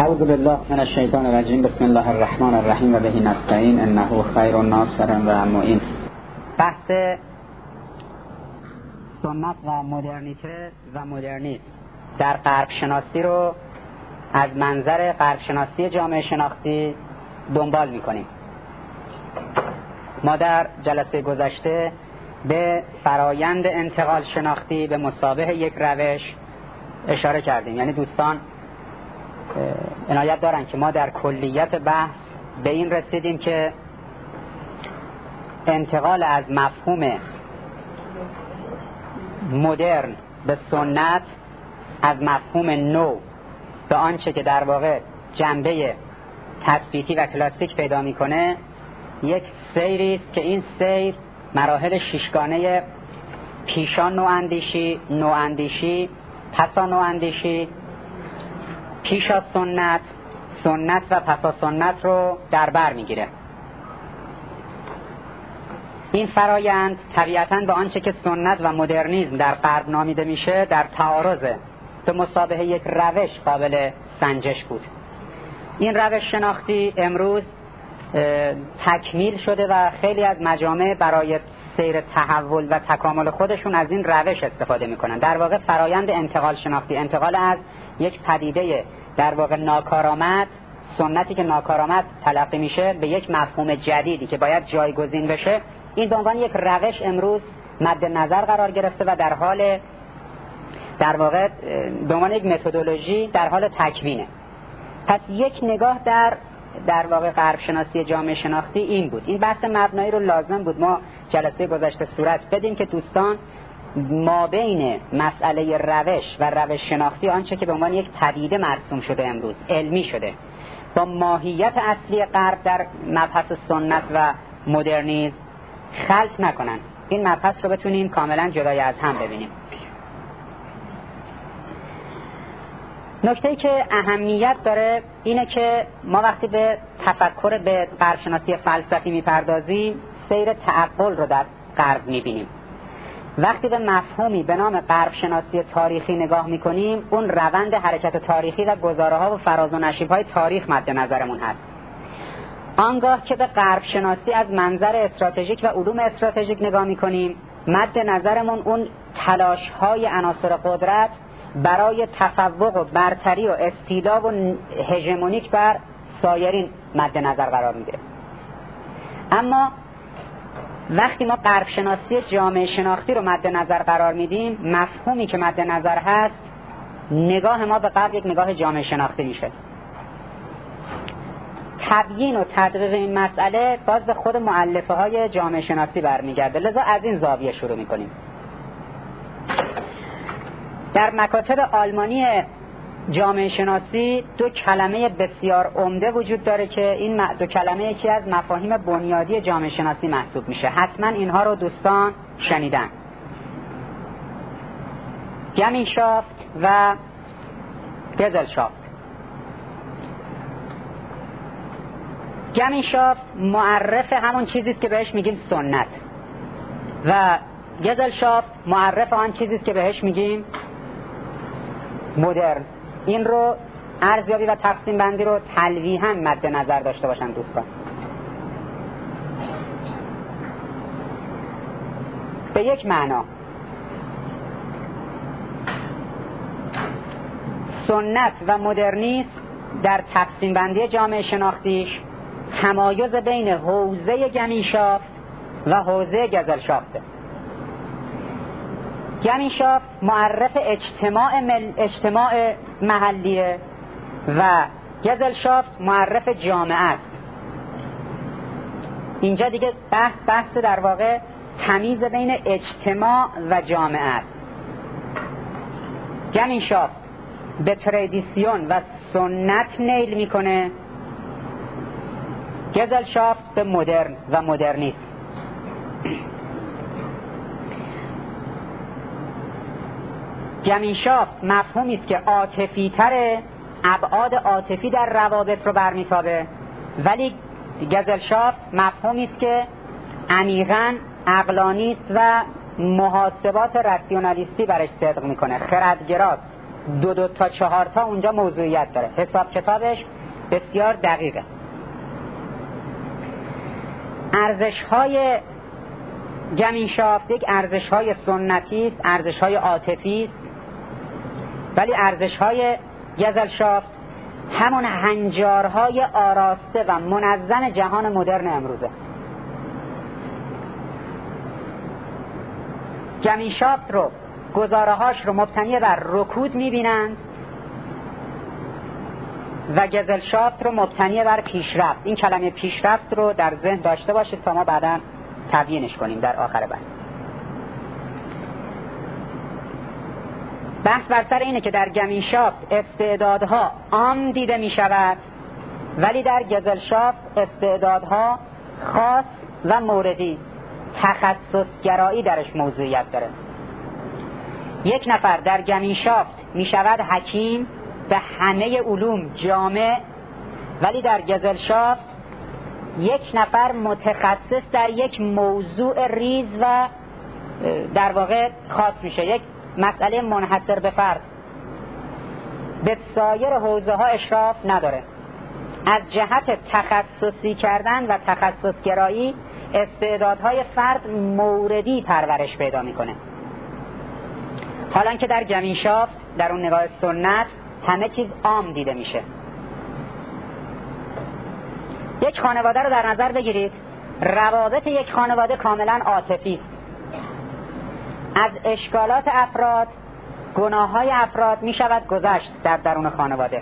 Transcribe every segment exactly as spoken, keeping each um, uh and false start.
اعوذ بالله من الشیطان الرجیم. بسم الله الرحمن الرحیم و به نستعین انه خیر ناصر و معین. بحث سنت و مدرنیته و مدرنیسم در غرب شناسی رو از منظر غرب شناسی جامعه شناختی دنبال می‌کنیم. ما در جلسه گذشته به فرایند انتقال شناختی به مثابه یک روش اشاره کردیم. یعنی دوستان عنایت دارن که ما در کلیت بحث به این رسیدیم که انتقال از مفهوم مدرن به سنت، از مفهوم نو به آنچه که در واقع جنبه تثبیتی و کلاسیک پیدا میکنه یک سیری است که این سیر مراحل ششگانه پیشا نواندیشی، نواندیشی، پسا نواندیشی، پیشا سنت، سنت و پسا سنت رو در بر میگیره. این فرایند طبیعتاً به آنچه که سنت و مدرنیسم در غرب نامیده میشه در تعارضه، به مثابه یک روش قابل سنجش بود. این روش شناختی امروز تکمیل شده و خیلی از مجامع برای سیر تحول و تکامل خودشون از این روش استفاده میکنن. در واقع فرایند انتقال شناختی، انتقال از یک پدیده در واقع ناکارآمد، سنتی که ناکارآمد تلقی میشه، به یک مفهوم جدیدی که باید جایگزین بشه، این به عنوان یک روش امروز مد نظر قرار گرفته و در حال در واقع به عنوان یک متدولوژی در حال تکوینه. پس یک نگاه در در واقع غرب شناسی جامعه شناختی این بود. این بحث مبنایی رو لازم بود ما جلسه گذشته صورت بدیم که دوستان ما بین مسئله روش و روش شناختی، آنچه که به عنوان یک پدیده مرسوم شده امروز علمی شده، با ماهیت اصلی غرب در مبحث سنت و مدرنیسم خلط نکنن. این مبحث رو بتونیم کاملا جدای از هم ببینیم. نکته‌ای که اهمیت داره اینه که ما وقتی به تفکر به غرب شناسی فلسفی میپردازیم سیر تعقل رو در غرب میبینیم. وقتی به مفهومی به نام غرب شناسی تاریخی نگاه میکنیم اون روند حرکت تاریخی و گزاره ها و فراز و نشیب های تاریخ مد نظرمون هست. آنگاه که به غرب شناسی از منظر استراتژیک و علوم استراتژیک نگاه میکنیم مد نظرمون اون تلاش های عناصر قدرت برای تفوق و برتری و استیلا و هژمونیک بر سایرین مد نظر قرار میگیره. اما وقتی ما غرب شناسی جامعه شناختی رو مد نظر قرار میدیم، مفهومی که مد نظر هست، نگاه ما به غرب یک نگاه جامعه شناختی میشه. تبیین و تدقیق این مسئله باز به خود مؤلفه های جامعه شناسی برمیگرده. لذا از این زاویه شروع میکنیم. در مکاتب آلمانی جامعه شناسی دو کلمه بسیار عمده وجود داره که این دو کلمه یکی از مفاهیم بنیادی جامعه شناسی محسوب میشه. حتما اینها رو دوستان شنیدن. گمینشافت و گزلشافت. گمینشافت معرف همون چیزی است که بهش میگیم سنت و گزلشافت معرف آن چیزی است که بهش میگیم مدرن. این رو ارزیابی و تقسیم بندی رو تلویحاً مد نظر داشته باشن دوستان. به یک معنا سنت و مدرنیسم در تقسیم بندی جامعه شناختیش تمایز بین حوزه گمینشافت و حوزه گزلشافته. گمینشافت معرف اجتماع, مل... اجتماع محلیه و گزلشافت معرف جامعه است. اینجا دیگه بحث بحث در واقع تمیز بین اجتماع و جامعه است. گمینشافت به تردیسیون و سنت نیل میکنه، گزلشافت به مدرن و مدرنیسم. گمینشافت مفهومی است که عاطفی تره، ابعاد عاطفی در روابط رو برمیتابه، ولی گزلشافت مفهومی است که عمیقاً عقلانی است و محاسبات راسیونالیستی برش صدق میکنه، خردگراست، دو دو تا چهار تا اونجا موضوعیت داره، حساب کتابش بسیار دقیقه. ارزش‌های گمینشافت یک ارزش‌های سنتی است، ارزش‌های عاطفی است، ولی ارزش‌های گزلشافت همون هنجارهای آراسته و منظم جهان مدرن امروزه. گمینشافت رو، گزاره‌هاش رو مبتنی بر رکود می‌بینند و گزلشافت رو مبتنی بر پیشرفت. این کلمه پیشرفت رو در ذهن داشته باشید تا ما بعداً تبیینش کنیم در آخر بحث. بحث بر سر اینه که در گمینشافت استعدادها عام دیده می شود، ولی در گزلشافت استعدادها خاص و موردی، تخصصگرایی درش موضوعیت داره. یک نفر در گمینشافت می شود حکیم به همه علوم جامع، ولی در گزلشافت یک نفر متخصص در یک موضوع ریز و در واقع خاص میشه، یک مسئله منحصر به فرد، به سایر حوزه ها اشراف نداره. از جهت تخصصی کردن و تخصصگرایی استعدادهای فرد موردی پرورش پیدا میکنه، حالان که در گمینشافت در اون نگاه سنت همه چیز عام دیده میشه. یک خانواده رو در نظر بگیرید، روابط یک خانواده کاملا عاطفی است. از اشکالات افراد، گناههای افراد می شود گذشت در درون خانواده.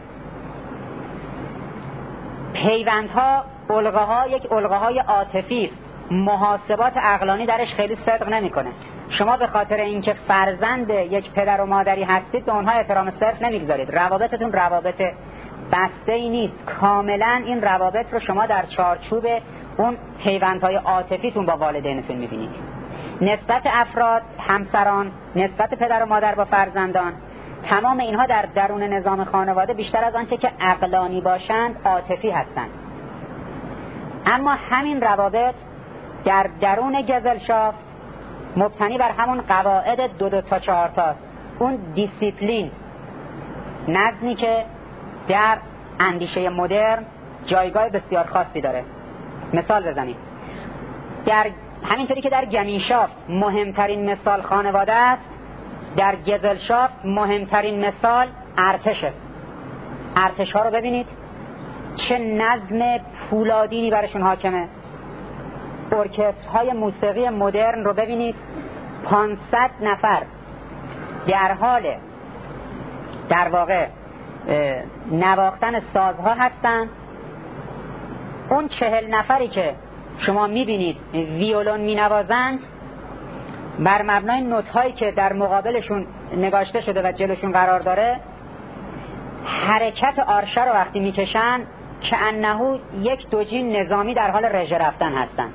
پیوندها، القاها یک القاهای عاطفی است. محاسبات عقلانی درش خیلی صدق نمیکنه. شما به خاطر اینکه فرزند یک پدر و مادری هستید به اونها احترام صرف نمیگذارید. روابطتون روابط بسته ای نیست. کاملا این روابط رو شما در چارچوب اون پیوندهای عاطفیتون با والدینتون میبینید. نسبت افراد، همسران، نسبت پدر و مادر با فرزندان، تمام اینها در درون نظام خانواده بیشتر از آنچه که عقلانی باشند عاطفی هستند. اما همین روابط در درون گزلشافت مبتنی بر همون قواعد دو دو تا چهار تاست. اون دیسیپلین، نظمی که در اندیشه مدرن جایگاه بسیار خاصی داره. مثال بزنیم، در همینطوری که در گمینشافت مهمترین مثال خانواده است، در گزلشافت مهمترین مثال ارتشه. ارتش ها رو ببینید چه نظم پولادینی برشون حاکمه. ارکسترهای موسیقی مدرن رو ببینید، پانصد نفر در حال در واقع نواختن سازها هستن. اون چهل نفری که شما میبینید ویولون مینوازند، بر مبنای نوت‌هایی که در مقابلشون نگاشته شده و جلوشون قرار داره، حرکت آرشه رو وقتی میکشن که انهو یک دوجین نظامی در حال رژه رفتن هستن.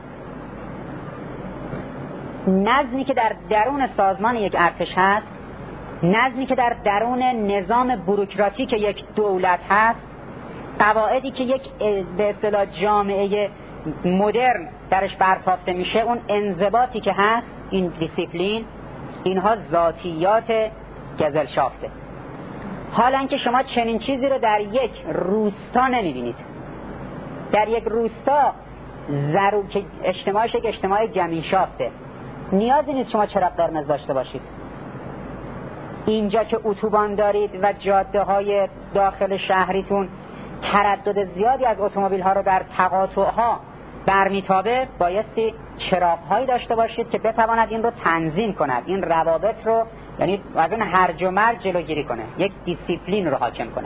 نظمی که در درون سازمان یک ارتش هست، نظمی که در درون نظام بوروکراتیک یک دولت هست، قواعدی که یک به اصطلاح جامعه مدرن درش برتافته میشه، اون انضباطی که هست، این دیسیپلین، اینها ذاتیات گزلشافته. حالا که شما چنین چیزی رو در یک روستا نمیبینید. در یک روستا ضرور که اجتماعش یک اجتماع گمینشافته، نیازی نیست شما چراغ قرمز داشته باشید. اینجا که اتوبان دارید و جاده های داخل شهریتون تردد زیادی از اتومبیل ها رو در تقاطع ها برمیتابه، بایستی چراغ هایی داشته باشید که بتواند این رو تنظیم کند، این روابط رو، یعنی از اون هرج و مرج جلوگیری کنه، یک دیسیپلین رو حاکم کنه.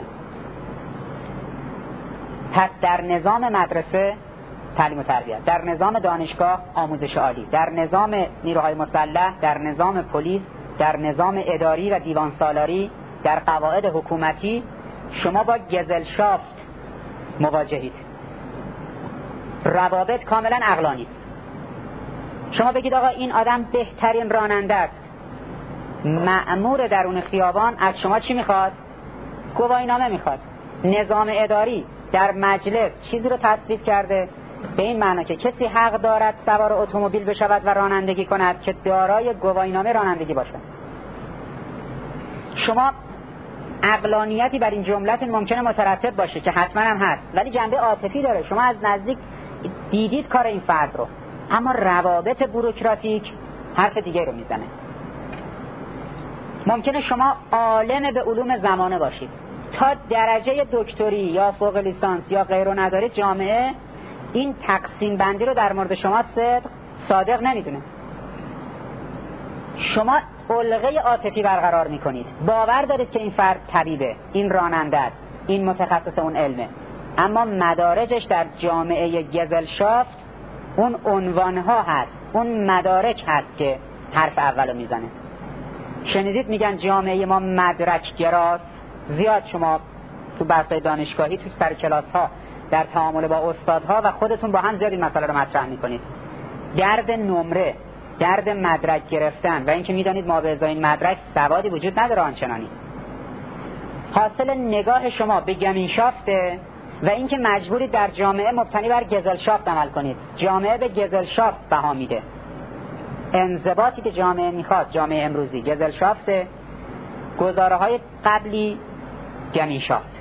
پس در نظام مدرسه تعلیم و تربیت، در نظام دانشگاه آموزش عالی، در نظام نیروهای مسلح، در نظام پلیس، در نظام اداری و دیوان سالاری، در قواعد حکومتی شما با گزلشافت مواجهید. روابط کاملا عقلانی است. شما بگید آقا این آدم بهترین راننده است، مأمور درون خیابان از شما چی میخواد؟ گواهینامه میخواد. نظام اداری در مجلس چیزی رو تصویب کرده به این معنا که کسی حق دارد سوار اتومبیل بشود و رانندگی کند که دارای گواهینامه رانندگی باشد. شما عقلانیتی بر این جملتون ممکنه مترتب باشه که حتما هم هست، ولی جنبه عاطفی داره. شما از نزدیک دیدید کار این فرد رو، اما روابط بوروکراتیک حرف دیگه رو میزنه. ممکنه شما عالم به علوم زمانه باشید، تا درجه دکتری یا فوق لیسانس یا غیره ندارید، جامعه این تقسیم بندی رو در مورد شما صدق صادق نمیدونه. شما علقه عاطفی برقرار میکنید، باور دارید که این فرد طبیبه، این راننده است، این متخصص اون علمه، اما مدارجش در جامعه گزلشافت اون عنوانها هست، اون مدارک هست که حرف اولو میزنه. شنیدید میگن جامعه ما مدرک گراست. زیاد شما تو بحث‌های دانشگاهی، تو سر کلاس ها، در تعامل با استادها و خودتون با هم زیاد این مسئله رو مطرح میکنید. درد نمره، درد مدرک گرفتن و اینکه میدانید ما به ازای این مدرک سوادی وجود نداره آنچنانی. حاصل نگاه شما به گمینشافته و اینکه مجبورید در جامعه مبتنی بر گزلشافت عمل کنید. جامعه به گزلشافت بها میده. انضباطی که جامعه میخواد، جامعه امروزی گزلشافته، گزاره های قبلی گمینشافت.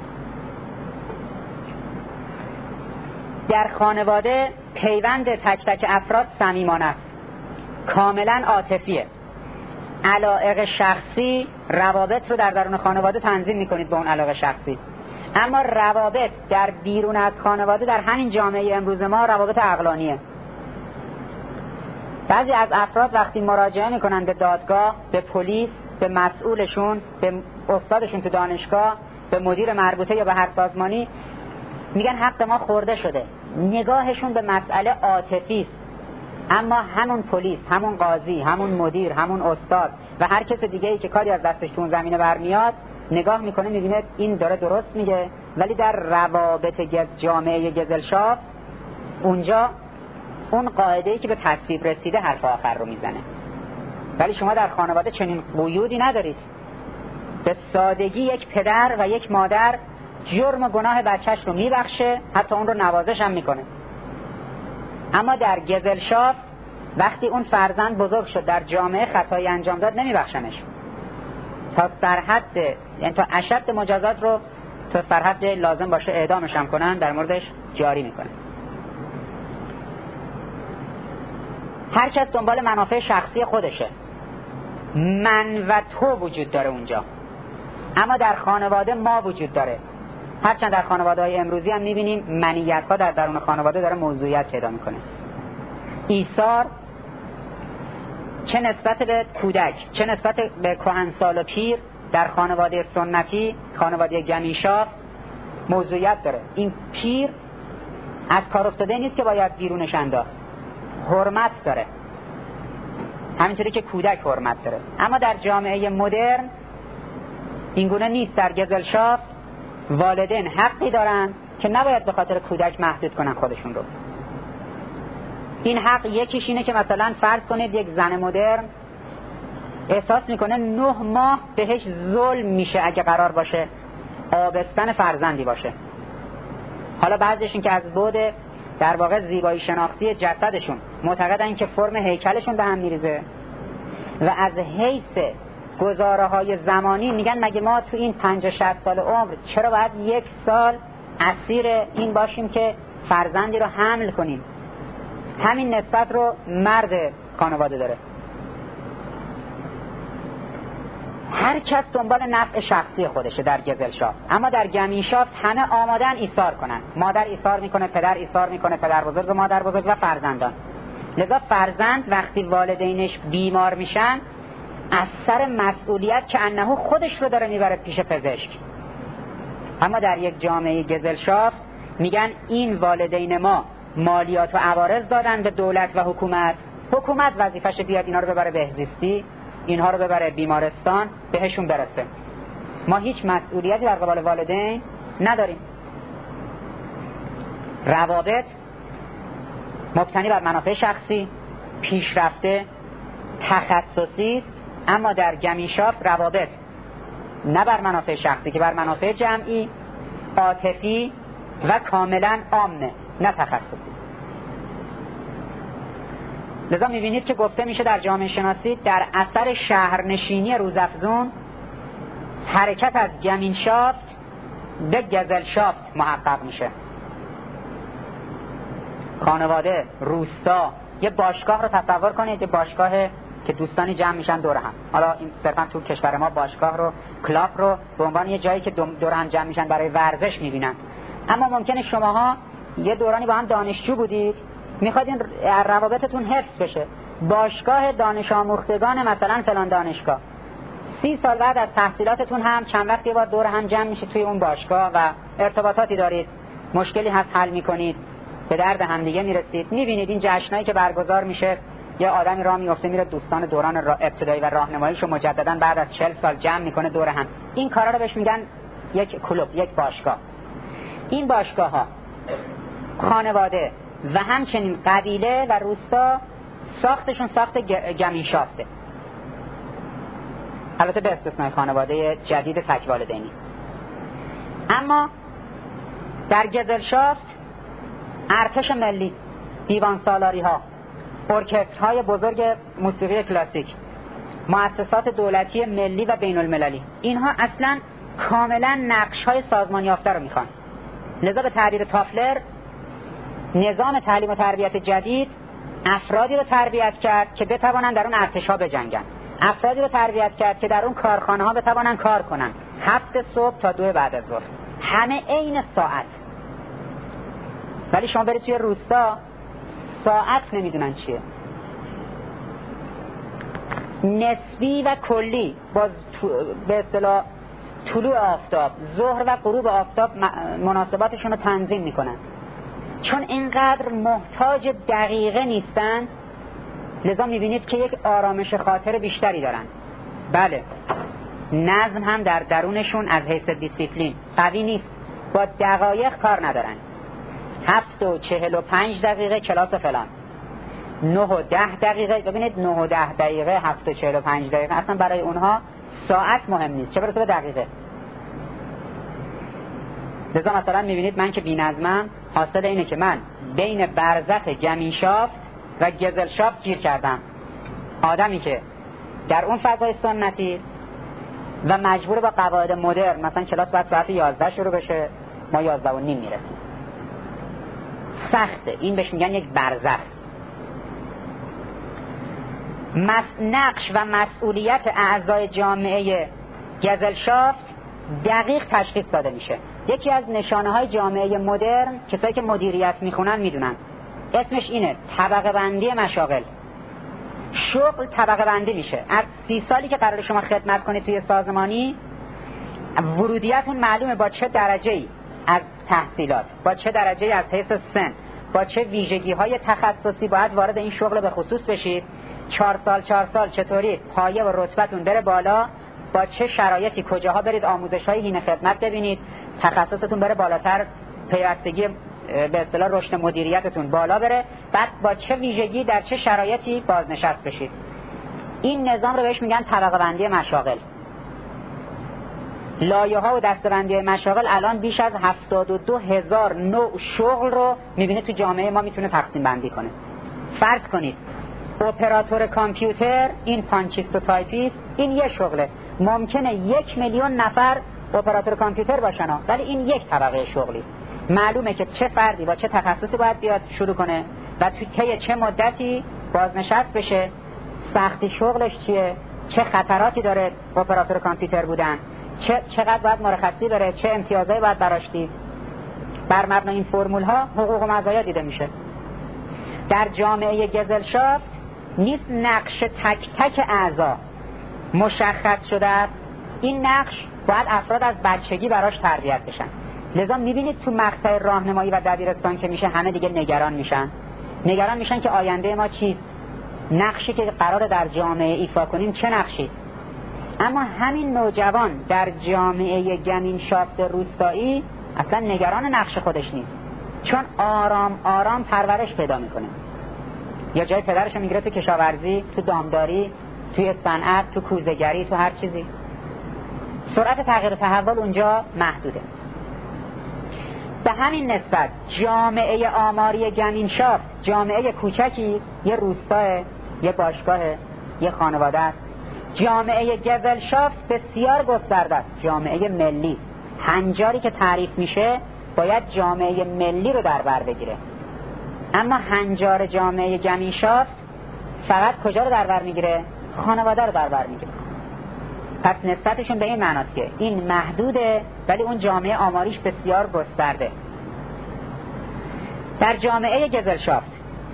در خانواده پیوند تک تک افراد صمیمانه است، کاملا عاطفیه. علایق شخصی روابط رو در درون خانواده تنظیم میکنید به اون علاقه شخصی، اما روابط در بیرون از خانواده در همین جامعه امروز ما روابط عقلانیه. بعضی از افراد وقتی مراجعه میکنن به دادگاه، به پلیس، به مسئولشون، به استادشون تو دانشگاه، به مدیر مربوطه یا به هر سازمانی، میگن حق ما خورده شده. نگاهشون به مسئله عاطفی است، اما همون پلیس، همون قاضی، همون مدیر، همون استاد و هر کس دیگه‌ای که کاری از دستش تو اون زمینه برمیاد، نگاه میکنه میبینه این داره درست میگه، ولی در روابط جامعه گزلشافت اونجا اون قاعده‌ای که به تصویب رسیده حرف آخر رو میزنه. ولی شما در خانواده چنین قیودی ندارید. به سادگی یک پدر و یک مادر جرم و گناه بچهش رو میبخشه، حتی اون رو نوازش هم میکنه. اما در گزلشافت وقتی اون فرزند بزرگ شد در جامعه خطایی انجام داد نمیبخشنش، تا سرحد، یعنی تا اشد مجازات رو تا سرحد لازم باشه اعدامش هم کنن در موردش جاری میکنه. هر کس دنبال منافع شخصی خودشه، من و تو وجود داره اونجا، اما در خانواده ما وجود داره. هرچند در خانواده‌های امروزی هم می‌بینیم منیت‌ها در درون خانواده داره موضوعیت پیدا می‌کنه. ایثار چه نسبت به کودک، چه نسبت به کهنسال و پیر در خانواده سنتی، خانواده گمینشافت موضوعیت داره. این پیر از کار افتاده نیست که باید بیرونش انداخت، حرمت داره، همینطوری که کودک حرمت داره. اما در جامعه مدرن اینگونه نیست. در گزلشافت والدین حقی دارن که نباید به خاطر کودک محدود کنن خودشون رو. این حق یکیش اینه که مثلا فرض کنید یک زن مدرن احساس میکنه نه ماه بهش ظلم میشه اگه قرار باشه آبستن فرزندی باشه. حالا بعضیشون که از بعد در واقع زیبایی شناختی جسدشون معتقدن که فرم هیکلشون به هم میریزه و از حیث گزاره های زمانی میگن مگه ما تو این پنجاه شصت سال عمر چرا باید یک سال اسیر این باشیم که فرزندی رو حمل کنیم؟ همین نسبت رو مرد خانواده داره. هر کس دنبال نفع شخصی خودشه در گزلشافت، اما در گمینشافت همه آمادن ایثار کنن. مادر ایثار میکنه، پدر ایثار میکنه، پدر بزرگ و مادر بزرگ و فرزندان. لذا فرزند وقتی والدینش بیمار میشن از سر مسئولیت که انه خودش رو داره میبره پیش پزشک. اما در یک جامعه گزلشافت میگن این والدین ما مالیات و عوارض دادن به دولت و حکومت، حکومت وظیفش بیاد اینا رو ببره بهزیستی، اینها رو ببره بیمارستان، بهشون برسه. ما هیچ مسئولیتی در قبال والدین نداریم. روابط مبتنی بر منافع شخصی، پیشرفته، تخصصی، اما در گمینشافت روابط نه بر منافع شخصی که بر منافع جمعی، عاطفی و کاملا عامه، نه تخصصی. لذا میبینید که گفته میشه در جامعه شناسی در اثر شهرنشینی روزافزون حرکت از گمینشافت به گزلشافت محقق میشه. خانواده، روستا، یه باشگاه رو تصور کنید، یه باشگاه که دوستانی جمع میشن دور هم. حالا این صرفا تو کشور ما باشگاه رو، کلاب رو به عنوان یه جایی که دور هم جمع میشن برای ورزش میبینن. اما ممکنه شماها یه دورانی با هم دانشجو بودید، میخواید این روابطتون حفظ بشه. باشگاه دانش آموختگان مثلا فلان دانشگاه، سی سال بعد از تحصیلاتتون هم چند وقت یه بار دور هم جمع میشه توی اون باشگاه و ارتباطاتی دارید، مشکلی هست حل میکنید، به درد همدیگه میرسید. میبینید این جشنایی که برگزار میشه، یه آدمی راه میفته میره دوستان دوران ابتدایی و راهنماییشو مجددا بعد از چهل سال جمع میکنه دور هم. این کارا رو بهش میگن یک کلوب، یک باشگاه. این باشگاه ها خانواده و همچنین قبیله و روستا ساختشون ساخت گمینشافته، البته به استثنای خانواده جدید تکوالدینی. اما در گزلشافت ارتش ملی، دیوان سالاری ها، ارکسترهای بزرگ موسیقی کلاسیک، مؤسسات دولتی ملی و بین المللی، اینها اصلا کاملا نقش های سازمان یافته رو میخوان. لذا به تعبیر تافلر نظام تعلیم و تربیت جدید افرادی رو تربیت کرد که بتوانند در اون ارتش ها بجنگن، افرادی رو تربیت کرد که در اون کارخانه ها بتوانند کار کنن، هفت صبح تا دو بعد از ظهر، همه عین ساعت. ولی شما برید توی روستا ساعت نمیدونن چیه، نسبی و کلی، باز به اصطلاح طلوع آفتاب، ظهر و غروب آفتاب مناسباتشون رو تنظیم میکنن. چون اینقدر محتاج دقیقه نیستن، لذا میبینید که یک آرامش خاطر بیشتری دارن. بله، نظم هم در درونشون از حیث دیسیپلین قوی نیست، با دقایق کار ندارن. هفت و چهل و پنج دقیقه کلاس فلان، نه و ده دقیقه. ببینید نه و ده دقیقه، هفت و چهل و پنج دقیقه، اصلا برای اونها ساعت مهم نیست، چه برسه به دقیقه. لذا مثلا میبینید من که بی نظمم، حاصل اینه که من بین برزخ گمینشافت و گزلشافت گیر کردم. آدمی که در اون فضای سنتی و مجبور با قواعد مدرن، مثلا کلاس باید ساعت یازده شروع بشه، ما یازده و نیم میرسیم. سخته، این بهش میگن یک برزخ. نقش و مسئولیت اعضای جامعه گزلشافت دقیق تشخیص داده میشه. یکی از نشانه های جامعه مدرن، کسایی که مدیریت میخونن میدونن، اسمش اینه طبقه بندی مشاغل. شغل طبقه بندی میشه. از سی سالی که قرار شما خدمت کنید توی سازمانی، ورودیتون معلومه با چه درجه‌ای از تحصیلات، با چه درجه‌ای از حیث سن، با چه ویژگی‌های تخصصی باید وارد این شغل به خصوص بشید. چهار سال چهار سال چطوری پایه و رتبتون بره بالا، با چه شرایطی کجاها برید آموزش‌های حین خدمت ببینید، تخصصتون بره بالاتر، پیوستگی به اصطلاح رشد مدیریتتون بالا بره، بعد با چه ویژگی در چه شرایطی بازنشست بشید. این نظام رو بهش میگن طبقه بندی مشاغل. لایه‌ها و دسته‌بندی مشاغل الان بیش از هفتاد و دو هزار نوع شغل رو میبینه تو جامعه ما میتونه تقسیم بندی کنه. فرض کنید اپراتور کامپیوتر، این پانچیست و تایپیست، این یه شغله. ممکنه یک میلیون نفر اپراتور کامپیوتر باشن، ولی این یک طبقه شغلی. معلومه که چه فردی با چه تخصصی باید بیاد شروع کنه و تو طی چه مدتی بازنشست بشه، سختی شغلش چیه، چه خطراتی داره اپراتور کامپیوتر بودن، چه چقدر باید مرخصی بره، چه امتیازایی باید براش دید. بر مبنای این فرمول ها حقوق و مزایا دیده میشه. در جامعه گزلشافت نیست نقش تک تک اعضا مشخص شده است. این نقش باید افراد از بچگی براش تربیت بشن. لذا میبینید تو مقطع راهنمایی و دبیرستان که میشه، همه دیگه نگران میشن. نگران میشن که آینده ما چیست، نقشی که قراره در جامعه ایفا کنیم چه نقشی. اما همین نوجوان در جامعه گمینشافت روستایی اصلا نگران نقش خودش نیست، چون آرام آرام پرورش پیدا میکنه. یا جای پدرش میگیره تو کشاورزی، تو دامداری، توی صنعت، تو کوزه‌گری، تو هر چیزی. سرعت تغییر تحول اونجا محدوده. به همین نسبت جامعه آماری گمینشافت جامعه کوچکی، یه روستاه، یه باشگاه، یه خانواده است جامعه گزلشافت بسیار گسترده است، جامعه ملی. هنجاری که تعریف میشه باید جامعه ملی رو در بر بگیره، اما هنجار جامعه گمینشافت فقط کجا رو در بر میگیره؟ خانواده رو در بر میگیره. پس نسبتشون به این معناست که این محدوده ولی اون جامعه آماریش بسیار گسترده. در جامعه گزلشافت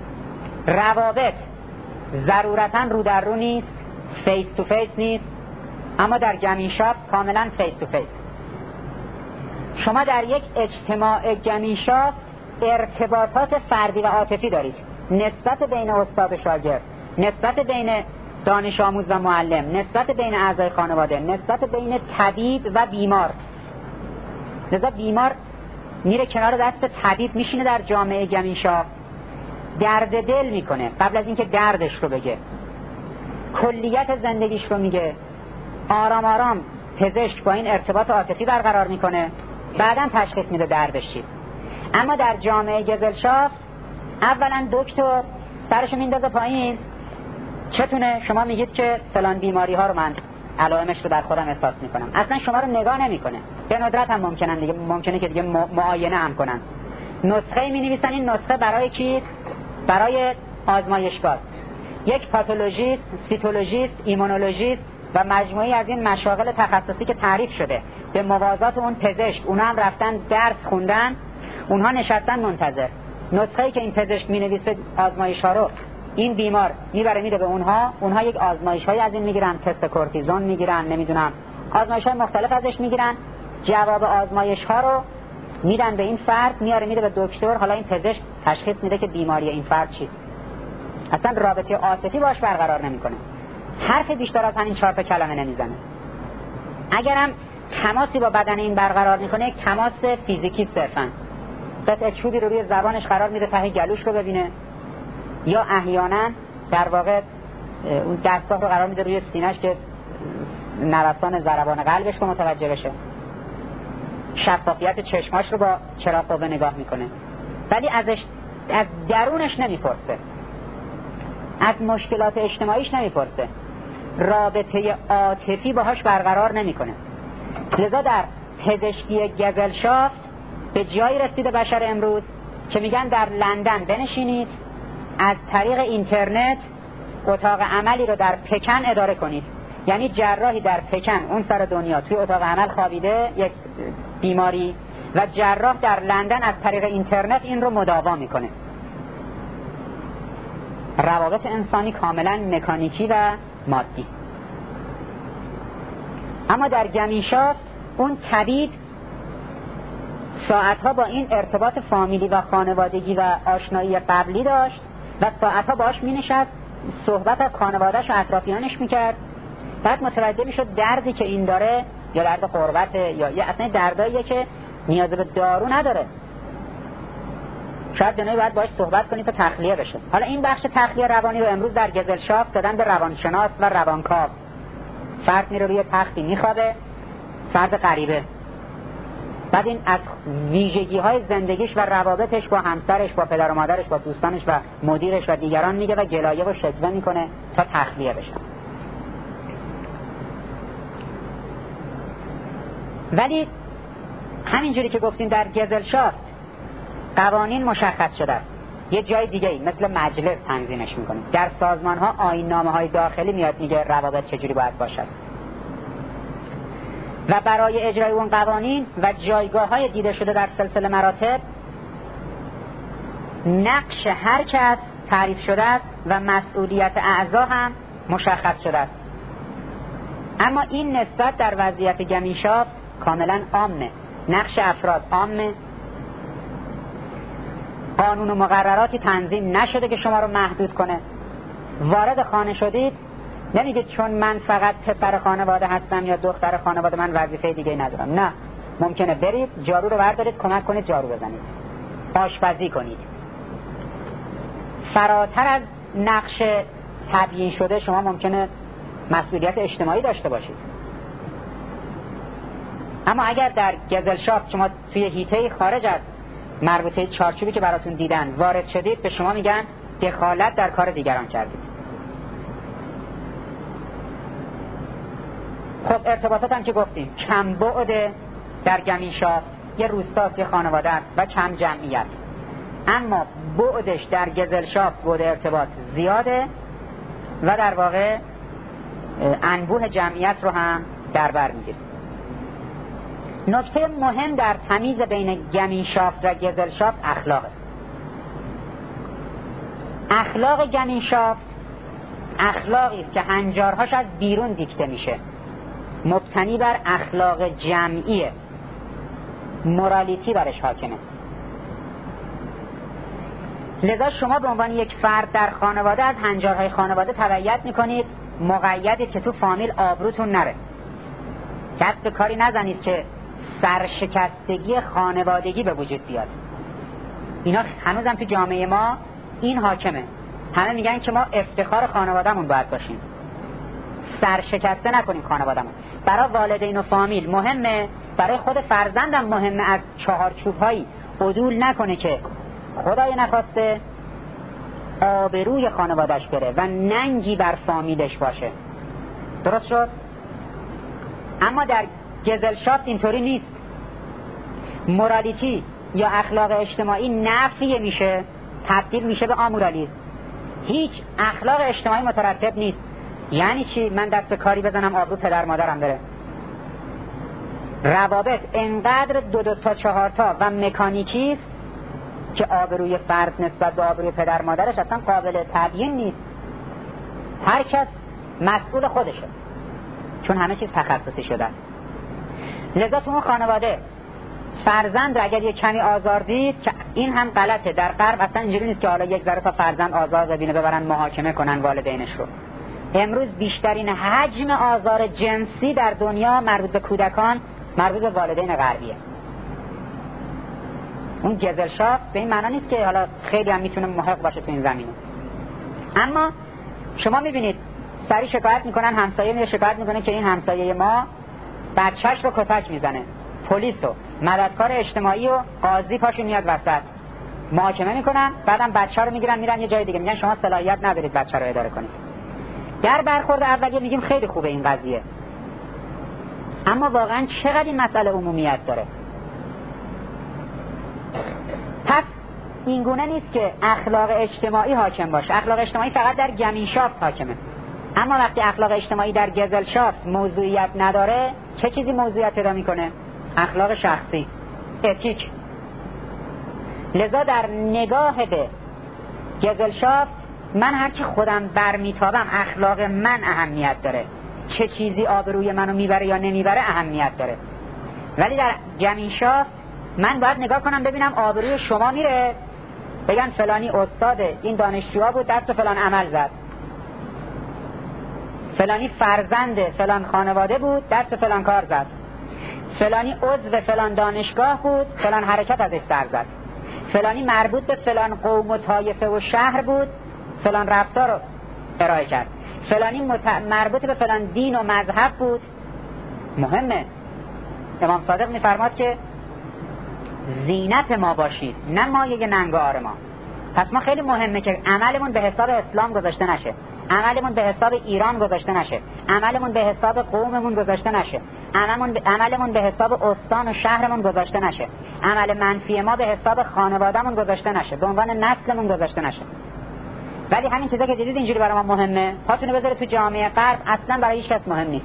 روابط ضرورتاً رو در رو نیست، فیس تو فیس نیست، اما در گمینشافت کاملاً فیس تو فیس. شما در یک اجتماع گمینشافت ارتباطات فردی و عاطفی دارید، نسبت بین استاد و شاگرد، نسبت بین دانش آموز و معلم، نسبت بین اعضای خانواده، نسبت بین طبیب و بیمار. لذا بیمار میره کنار دست طبیب، میشینه در جامعه گمینشافت، درد دل میکنه قبل از اینکه دردش رو بگه، کلیت زندگیش رو میگه، آرام آرام پزشک با این ارتباط عاطفی برقرار میکنه، بعداً تشخیص میده دردش چیه. اما در جامعه گزلشافت اولا دکتر سرشو میندازه پایین، چتونه شما میگید که فلان بیماری ها رو من علائمش رو در خودم احساس میکنم، اصلا شما رو نگاه نمیکنه. به ندرت هم ممکنه دیگه ممکنه که دیگه معاینه هم کنن. نسخه می نویسن، این نسخه برای کی؟ برای آزمایشگاه. یک پاتولوژیست، سیتولوژیست، ایمونولوژیست و مجموعی از این مشاغل تخصصی که تعریف شده به موازات اون پزشک، اونها هم رفتن درس خوندن، اونها نشستن منتظر. نسخه‌ای که این پزشک می‌نویسه آزمایش ها رو این بیمار میبره میده به اونها، اونها یک آزمایش‌های از این میگیرن، تست کورتیزون میگیرن، نمیدونم آزمایش‌های مختلف ازش میگیرن، جواب آزمایش‌ها رو میدن به این فرد، میاره میده به دکتر، حالا این پزشک تشخیص میده که بیماری این فرد چیست. اصلا رابطه عاطفی باش برقرار نمیکنه، حرف بیشتر از همین چهار تا کلمه نمیزنه. اگرم تماسی با بدن این برقرار میکنه، یک تماس فیزیکی صرفاً، قطعه چوبی رو روی زبانش قرار میده ته گلوش رو ببینه، یا احیانا در واقع اون دستگاه رو قرار میده روی سینه‌اش که نوسان ضربان قلبش رو متوجه بشه، شفافیت چشماش رو با چراغ قوه نگاه میکنه، ولی ازش از درونش نمیپرسه، از مشکلات اجتماعیش نمیپرسه، رابطه عاطفی باهاش برقرار نمیکنه. لذا در پزشکی گزلشافت به جایی رسیده بشر امروز که میگن در لندن بنشینید، از طریق اینترنت اتاق عملی رو در پکن اداره کنید. یعنی جراحی در پکن اون سر دنیا توی اتاق عمل خوابیده یک بیماری و جراح در لندن از طریق اینترنت این رو مداوا میکنه. روابط انسانی کاملا مکانیکی و مادی. اما در گمینشافت اون طبیب ساعتها با این ارتباط فامیلی و خانوادگی و آشنایی قبلی داشت و ساعتها باش می نشست، صحبت از خانوادهش و اطرافیانش می کرد، بعد متوجه می شد دردی که این داره یا درد قربت یا یا اصلا درداییه که نیاز به دارو نداره، شاید دنوی باید باش صحبت کنید تا تخلیه بشه. حالا این بخش تخلیه روانی رو امروز در گزلشافت دادن به روانشناس و روانکاو. فرد میره روی تختی میخوابه، فرد غریبه، بعد این از ویژگی های زندگیش و روابطش با همسرش، با پدر و مادرش، با دوستانش و مدیرش و دیگران میگه و گلایه و شکوه میکنه تا تخلیه بشه. ولی همینجوری که گفتیم در گزلشافت قوانین مشخص شده است، یه جای دیگه ای مثل مجلس تنظیمش میکنه. در سازمان ها آیین‌نامه های داخلی میاد میگه روابط چجوری باید باشد و برای اجرای اون قوانین و جایگاه های دیده شده در سلسله مراتب نقش هر کس تعریف شده است و مسئولیت اعضا هم مشخص شده است. اما این نسبت در وضعیت گمینشافت کاملا عامه، نقش افراد عامه، قانون و مقرراتی تنظیم نشده که شما رو محدود کنه. وارد خانه شدید نمیگید چون من فقط پسر خانواده هستم یا دختر خانواده من وظیفه دیگه ندارم. نه، ممکنه برید جارو رو بردارید کمک کنید جارو بزنید، آشپزی کنید. فراتر از نقش تبیین شده شما ممکنه مسئولیت اجتماعی داشته باشید. اما اگر در گزلشافت شما توی حیطه خارج از مربوطه چارچوبی که براتون دیدن وارد شدید، به شما میگن دخالت در کار دیگران کردید. خب ارتباطات هم که گفتیم کم بعد در گمیشافت یه روستاست، یه خانواده است و کم جمعیت، اما بعدش در گزلشافت بعد ارتباط زیاده و در واقع انبوه جمعیت رو هم در بر میگیره. نکته مهم در تمیز بین گمیشافت و گزلشافت اخلاقه. اخلاق گمیشافت اخلاقی است که هنجارهاش از بیرون دیکته میشه، مبتنی بر اخلاق جمعیه، مورالیتی برش حاکمه. لذا شما به عنوان یک فرد در خانواده از هنجارهای خانواده تبعیت میکنید، مقیدید که تو فامیل آبروتون نره، دست به کاری نزنید که سرشکستگی خانوادگی به وجود بیاد. اینا هنوزم تو جامعه ما این حاکمه. همه میگن که ما افتخار خانوادهمون باید باشیم، سرشکسته نکنیم خانوادهمون. برای والدین و فامیل مهمه، برای خود فرزندم مهمه از چهارچوب‌هایی عدول نکنه که خدای نخواسته آبروی خانوادهش بره و ننگی بر فامیلش باشه. درست شد؟ اما در گزلشافت اینطوری نیست. مورالیتی یا اخلاق اجتماعی نفی میشه، تبدیل میشه به آمورالیسم. هیچ اخلاق اجتماعی مترتب نیست. یعنی چی؟ من دست به کاری بزنم آبرو پدر مادرم بره. روابط انقدر دو دو تا چهار تا و مکانیکی است که آبروی فرد نسبت به آبروی پدر مادرش اصلا قابل تبیین نیست. هر کس مسئول خودشه، چون همه چیز تخصصی شده. لذا تو اون خانواده فرزند را اگر یک کمی آزار دید، که این هم غلطه، در غرب اصلا اینجوری نیست که حالا یک ذره تا فرزند آزار ببینه ببرن محاکمه کنن والدینش رو. امروز بیشترین حجم آزار جنسی در دنیا مربوط به کودکان مربوط به والدین غربیه. اون گزلشافت به این معنا نیست که حالا خیلی هم میتونه محق باشه تو این زمینه، اما شما میبینید سری شکایت میکنن، همسایه میره شکایت میکنه که این همسایه ما بچهش رو کتک میزنه، پلیس و مددکار اجتماعی و قاضی پاشون میاد وسط محاکمه میکنن، بعدم بچه رو میگیرن میرن یه جای دیگه، میگن شما صلاحیت ندارید بچه رو اداره کنید. در برخورد اولیه میگیم خیلی خوبه این قضیه، اما واقعا چقدر این مسئله عمومیت داره؟ پس این گونه نیست که اخلاق اجتماعی حاکم باشه. اخلاق اجتماعی فقط در گمیشافت حاکمه، اما وقتی اخلاق اجتماعی در گزلشافت موضوعیت نداره، چه چیزی موضوعیت پیدا میکنه؟ اخلاق شخصی، اتیک. لذا در نگاه به گزلشافت من هرچی خودم برمیتابم اخلاق من اهمیت داره، چه چیزی آبروی منو میبره یا نمیبره اهمیت داره. ولی در گمیشافت من باید نگاه کنم ببینم آبروی شما میره، بگن فلانی استاده، این دانشجوها بود دست فلان عمل زد، فلانی فرزند فلان خانواده بود دست فلان کار زد، فلانی عضو فلان دانشگاه بود فلان حرکت ازش سر زد، فلانی مربوط به فلان قوم و طایفه و شهر بود فلان رفتار رو ارائه کرد، فلانی مت... مربوط به فلان دین و مذهب بود. مهمه. امام صادق میفرماد که زینت ما باشید نه مایه ننگار ما. پس ما خیلی مهمه که عملمون به حساب اسلام گذاشته نشه، عملمون به حساب ایران گذاشته نشه، عملمون به حساب قوممون گذاشته نشه، عملمون ب... عملمون به حساب استان و شهرمون گذاشته نشه، عمل منفی ما به حساب خانوادهمون گذاشته نشه، به عنوان نسلمون گذاشته نشه. ولی همین چیزا که دیدید اینجوری برای ما مهمه، پاتونو بذاره تو جامعه غرب اصلا برای هیچ کس مهم نیست.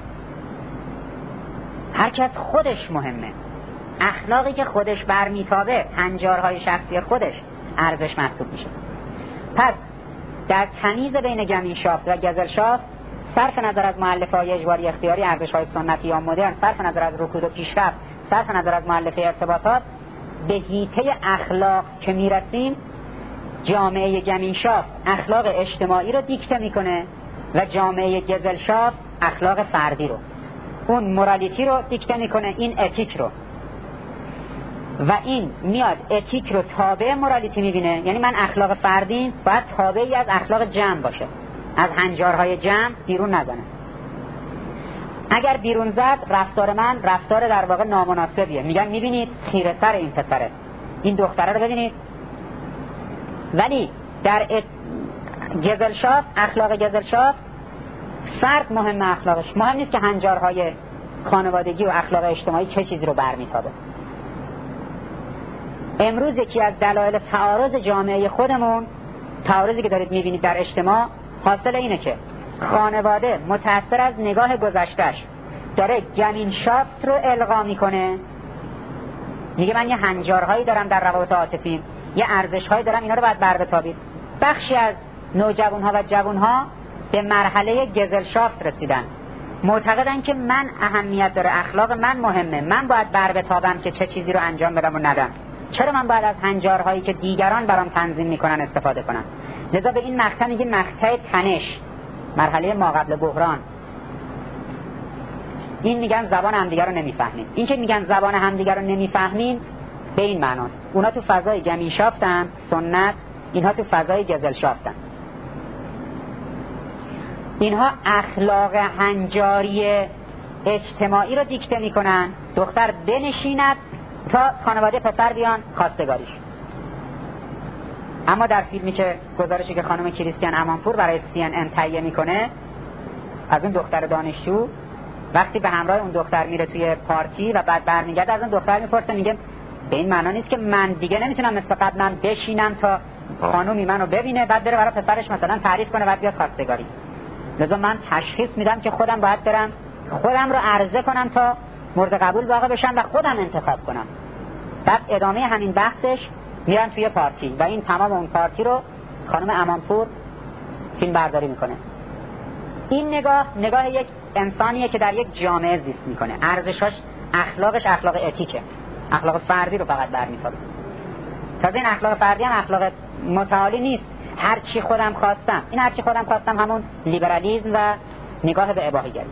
هر کس خودش مهمه، اخلاقی که خودش برمیتابه، هنجارهای شخصی خودش ارزش محسوب میشه. پس در تمیز بین گمیشافت و گزلشافت، صرف نظر از مؤلفه‌های اجباری اختیاری، ارزش‌های سنتی یا مدرن، صرف نظر از رکود و پیشرفت، صرف نظر از مؤلفه ارتباطات، به حیطه اخلاق که میرسیم، جامعه گمیشافت اخلاق اجتماعی رو دیکته میکنه و جامعه گزلشافت اخلاق فردی رو، اون مورالیتی رو دیکته میکنه، این اتیک رو، و این میاد اتیک رو تابع مورالیتی میبینه. یعنی من اخلاق فردیم باید تابعی از اخلاق جمع باشه، از هنجارهای جمع بیرون نزنه. اگر بیرون زد رفتار من رفتار در واقع نامناسبیه، میگن میبینید خیره سر این پسره، این دختره رو ببینید. ولی در ات... گزلشافت، اخلاق گزلشافت فرد مهم اخلاقش، مهم نیست که هنجارهای خانوادگی و اخلاق اجتماعی چه چیزی رو برمیتابه. امروز یکی از دلایل تعارض جامعه خودمون، تعارضی که دارید میبینید در اجتماع، حاصل اینه که خانواده متأثر از نگاه گذشتهش داره گمین شافت رو القا میکنه، میگه من یه هنجارهایی دارم در روابط عاطفی، یه ارزشهایی دارم، اینا رو باید بر بتابید. بخشی از نوجوانها و جوانها به مرحله گزلشافت رسیدن، معتقدن که من اهمیت داره، اخلاق من مهمه، من باید بر بتابم که چه چیزی رو انجام بدم و ندم. چرا من باید از هنجارهایی که دیگران برام تنظیم میکنن استفاده کنم؟ لذا به این مقطع میگه مقطع تنش، مرحله ما قبل بحران. این میگن زبان همدیگر رو نمیفهمیم. این که میگن زبان همدیگر رو نمیفهمیم به این معناست اونا تو فضای گمین شافتن، سنت، اینها تو فضای گزل شافتن. اینها اخلاق هنجاری اجتماعی رو دیکته میکنن، دختر بنشیند تا خانواده پسر بیان خواستگاریش. اما در فیلمی که گزارشی که خانم کریستین امانپور برای سی ان ان تهیه میکنه از اون دختر دانشجو، وقتی به همراه اون دختر میره توی پارتی و بعد برمیگرده، از اون دختر میپرسه، میگه به این معنا نیست که من دیگه نمیتونم مثل قبل من بشینم تا خانومی منو ببینه بعد بره برای پسرش مثلا تعریف کنه بعد بیاد خواستگاری. لذا من تشخیص میدم که خودم باید برم خودم رو عرضه کنم تا مورد قبول واقع بشم و خودم انتخاب کنم. بعد ادامه همین بحثش میرن توی پارتی و این تمام اون پارتی رو خانم امانپور فیلم برداری میکنه. این نگاه نگاه یک انسانیه که در یک جامعه زیست میکنه، ارزشاش، اخلاقش اخلاق اتیکه، اخلاق فردی رو فقط برمی‌تابه. تازه این اخلاق فردی هم اخلاق متعالی نیست، هر چی خودم خواستم. این هر چی خودم خواستم همون لیبرالیسم و نگاه به اباحیگری.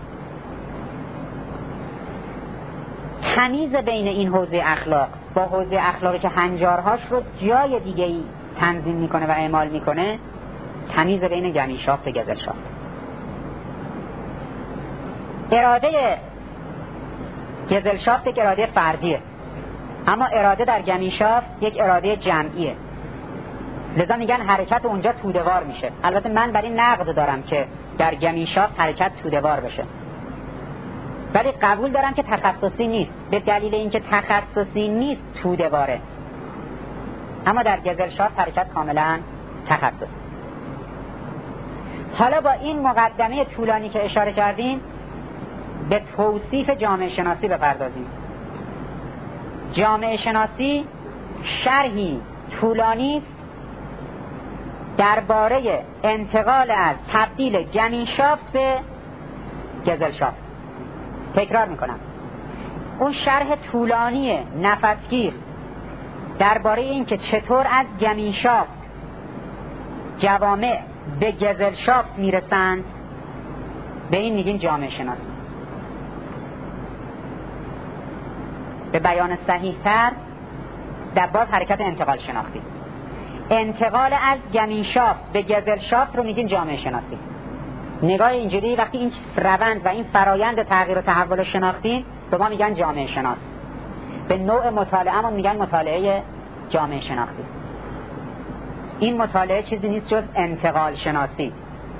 تمیز بین این حوزه اخلاق با حوزه اخلاقی که هنجارهاش رو جای دیگه‌ای تنظیم میکنه و اعمال میکنه، تمیز بین گمین شافت و گزل شافت. اراده گزل شافت یک اراده فردیه، اما اراده در گمین شافت یک اراده جمعیه. لذا میگن حرکت اونجا توده‌وار میشه. البته من بر این نقد دارم که در گمین شافت حرکت توده‌وار بشه، ولی قبول دارم که تخصصی نیست، به دلیل اینکه تخصصی نیست توده‌واره. اما در گزل شافت حرکت کاملا تخصصی. حالا با این مقدمه طولانی که اشاره کردیم به توصیف جامعه شناسی بپردازیم. جامعه شناسی شرحی طولانی درباره انتقال از تبدیل گمین شافت به گزل شافت. تکرار میکنم، اون شرح طولانی نفسگیر درباره این که چطور از گمین شافت جوامع به گزل شافت میرسند، به این میگیم جامعه شناسی. به بیان صحیح تر در باز حرکت انتقال شناختی، انتقال از گمین شافت به گزل شافت رو میگیم جامعه شناسی. نگاه اینجوری وقتی این روند و این فرایند تغییر و تحول شناختی به ما میگن جامعه شناس. به نوع مطالعه ما میگن مطالعه جامعه شناختی. این مطالعه چیزی نیست جز انتقال شناسی.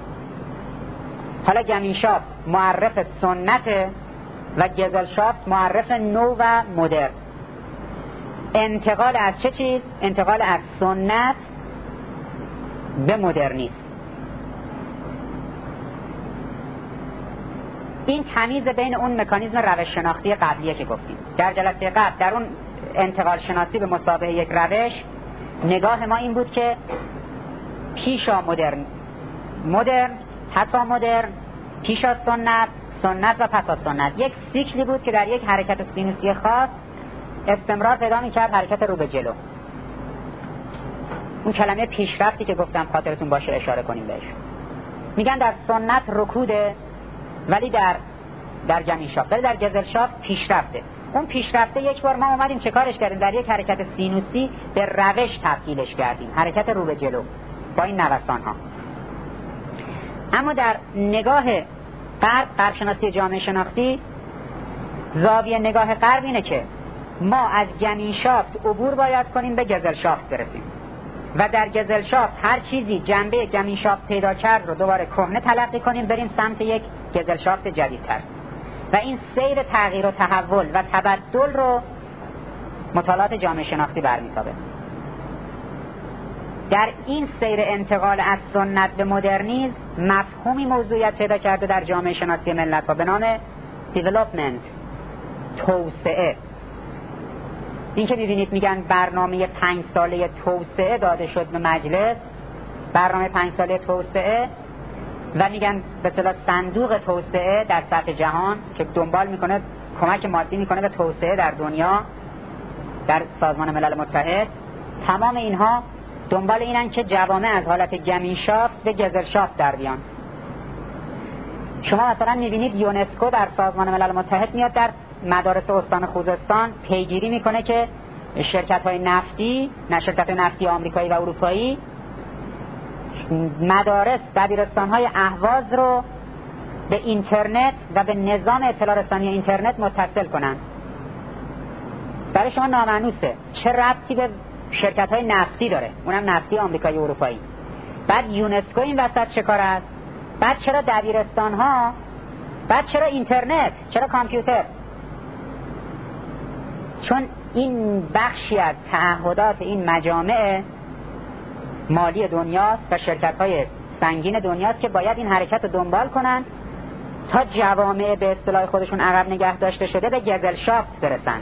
حالا گمین شافت معرف سنت و گزل شافت معرف نو و مدرن. انتقال از چه چیز؟ انتقال از سنت به مدرنیسم. این تمیز بین اون مکانیزم روش شناختی قبلیه که گفتیم. در جلسه قبل در اون انتقال شناسی به مثابه یک روش، نگاه ما این بود که پیشا مدرن، مدرن، پسا مدرن، پیشا سنت، سنت و پسا سنت. یک سیکلی بود که در یک حرکت سینوسی خاص استمرار پیدا می‌کرد، حرکت رو به جلو. اون کلمه پیشرفتی که گفتم خاطرتون باشه اشاره کنیم بهش. میگن در سنت رکوده، ولی در در گمین شافت، ولی در گزل شافت پیشرفته. اون پیشرفته یک بار ما اومدیم چه کارش کردیم؟ در یک حرکت سینوسی به روش تبدیلش کردیم، حرکت رو به جلو با این نوسان ها. اما در نگاه غرب، غرب شناسی جامعه شناختی، زاویه نگاه غرب اینه که ما از گمین شافت عبور باید کنیم به گزل شافت برسیم. و در گزلشافت هر چیزی جنبه گمینشافت پیدا کرد رو دوباره کهنه تلقی کنیم، بریم سمت یک گزلشافت جدیدتر. و این سیر تغییر و تحول و تبدل رو مطالعات جامعه شناختی برمی‌تابه. در این سیر انتقال از سنت به مدرنیسم مفهومی موضوعیت پیدا کرده در جامعه شناسی ملت‌ها به نام development، توسعه. این که می‌بینید میگن برنامه پنج ساله توسعه داده شد به مجلس، برنامه پنج ساله توسعه، و میگن به اصطلاح صندوق توسعه در سطح جهان که دنبال میکنه کمک مادی میکنه به توسعه در دنیا در سازمان ملل متحد. تمام اینها دنبال اینن که جوامع از حالت گمینشافت به گزلشافت در بیان. شما مثلا میبینید یونسکو در سازمان ملل متحد میاد در مدارس استان خوزستان پیگیری میکنه که شرکت‌های نفتی، نه شرکت‌های نفتی آمریکایی و اروپایی، مدارس دبیرستان‌های اهواز رو به اینترنت و به نظام اطلاع رسانی اینترنت متصل کنن. برای شما نامانوسه چه ربطی به شرکت‌های نفتی داره، اونم نفتی آمریکایی و اروپایی. بعد یونسکو این وسط چه کار است؟ بعد چرا دبیرستان‌ها؟ بعد چرا اینترنت؟ چرا کامپیوتر؟ چون این بخشی از تعهدات این مجامع مالی دنیاست و شرکت‌های سنگین دنیاست که باید این حرکت رو دنبال کنن تا جوامع به اصطلاح خودشون عقب نگه داشته شده به گزلشافت برسن.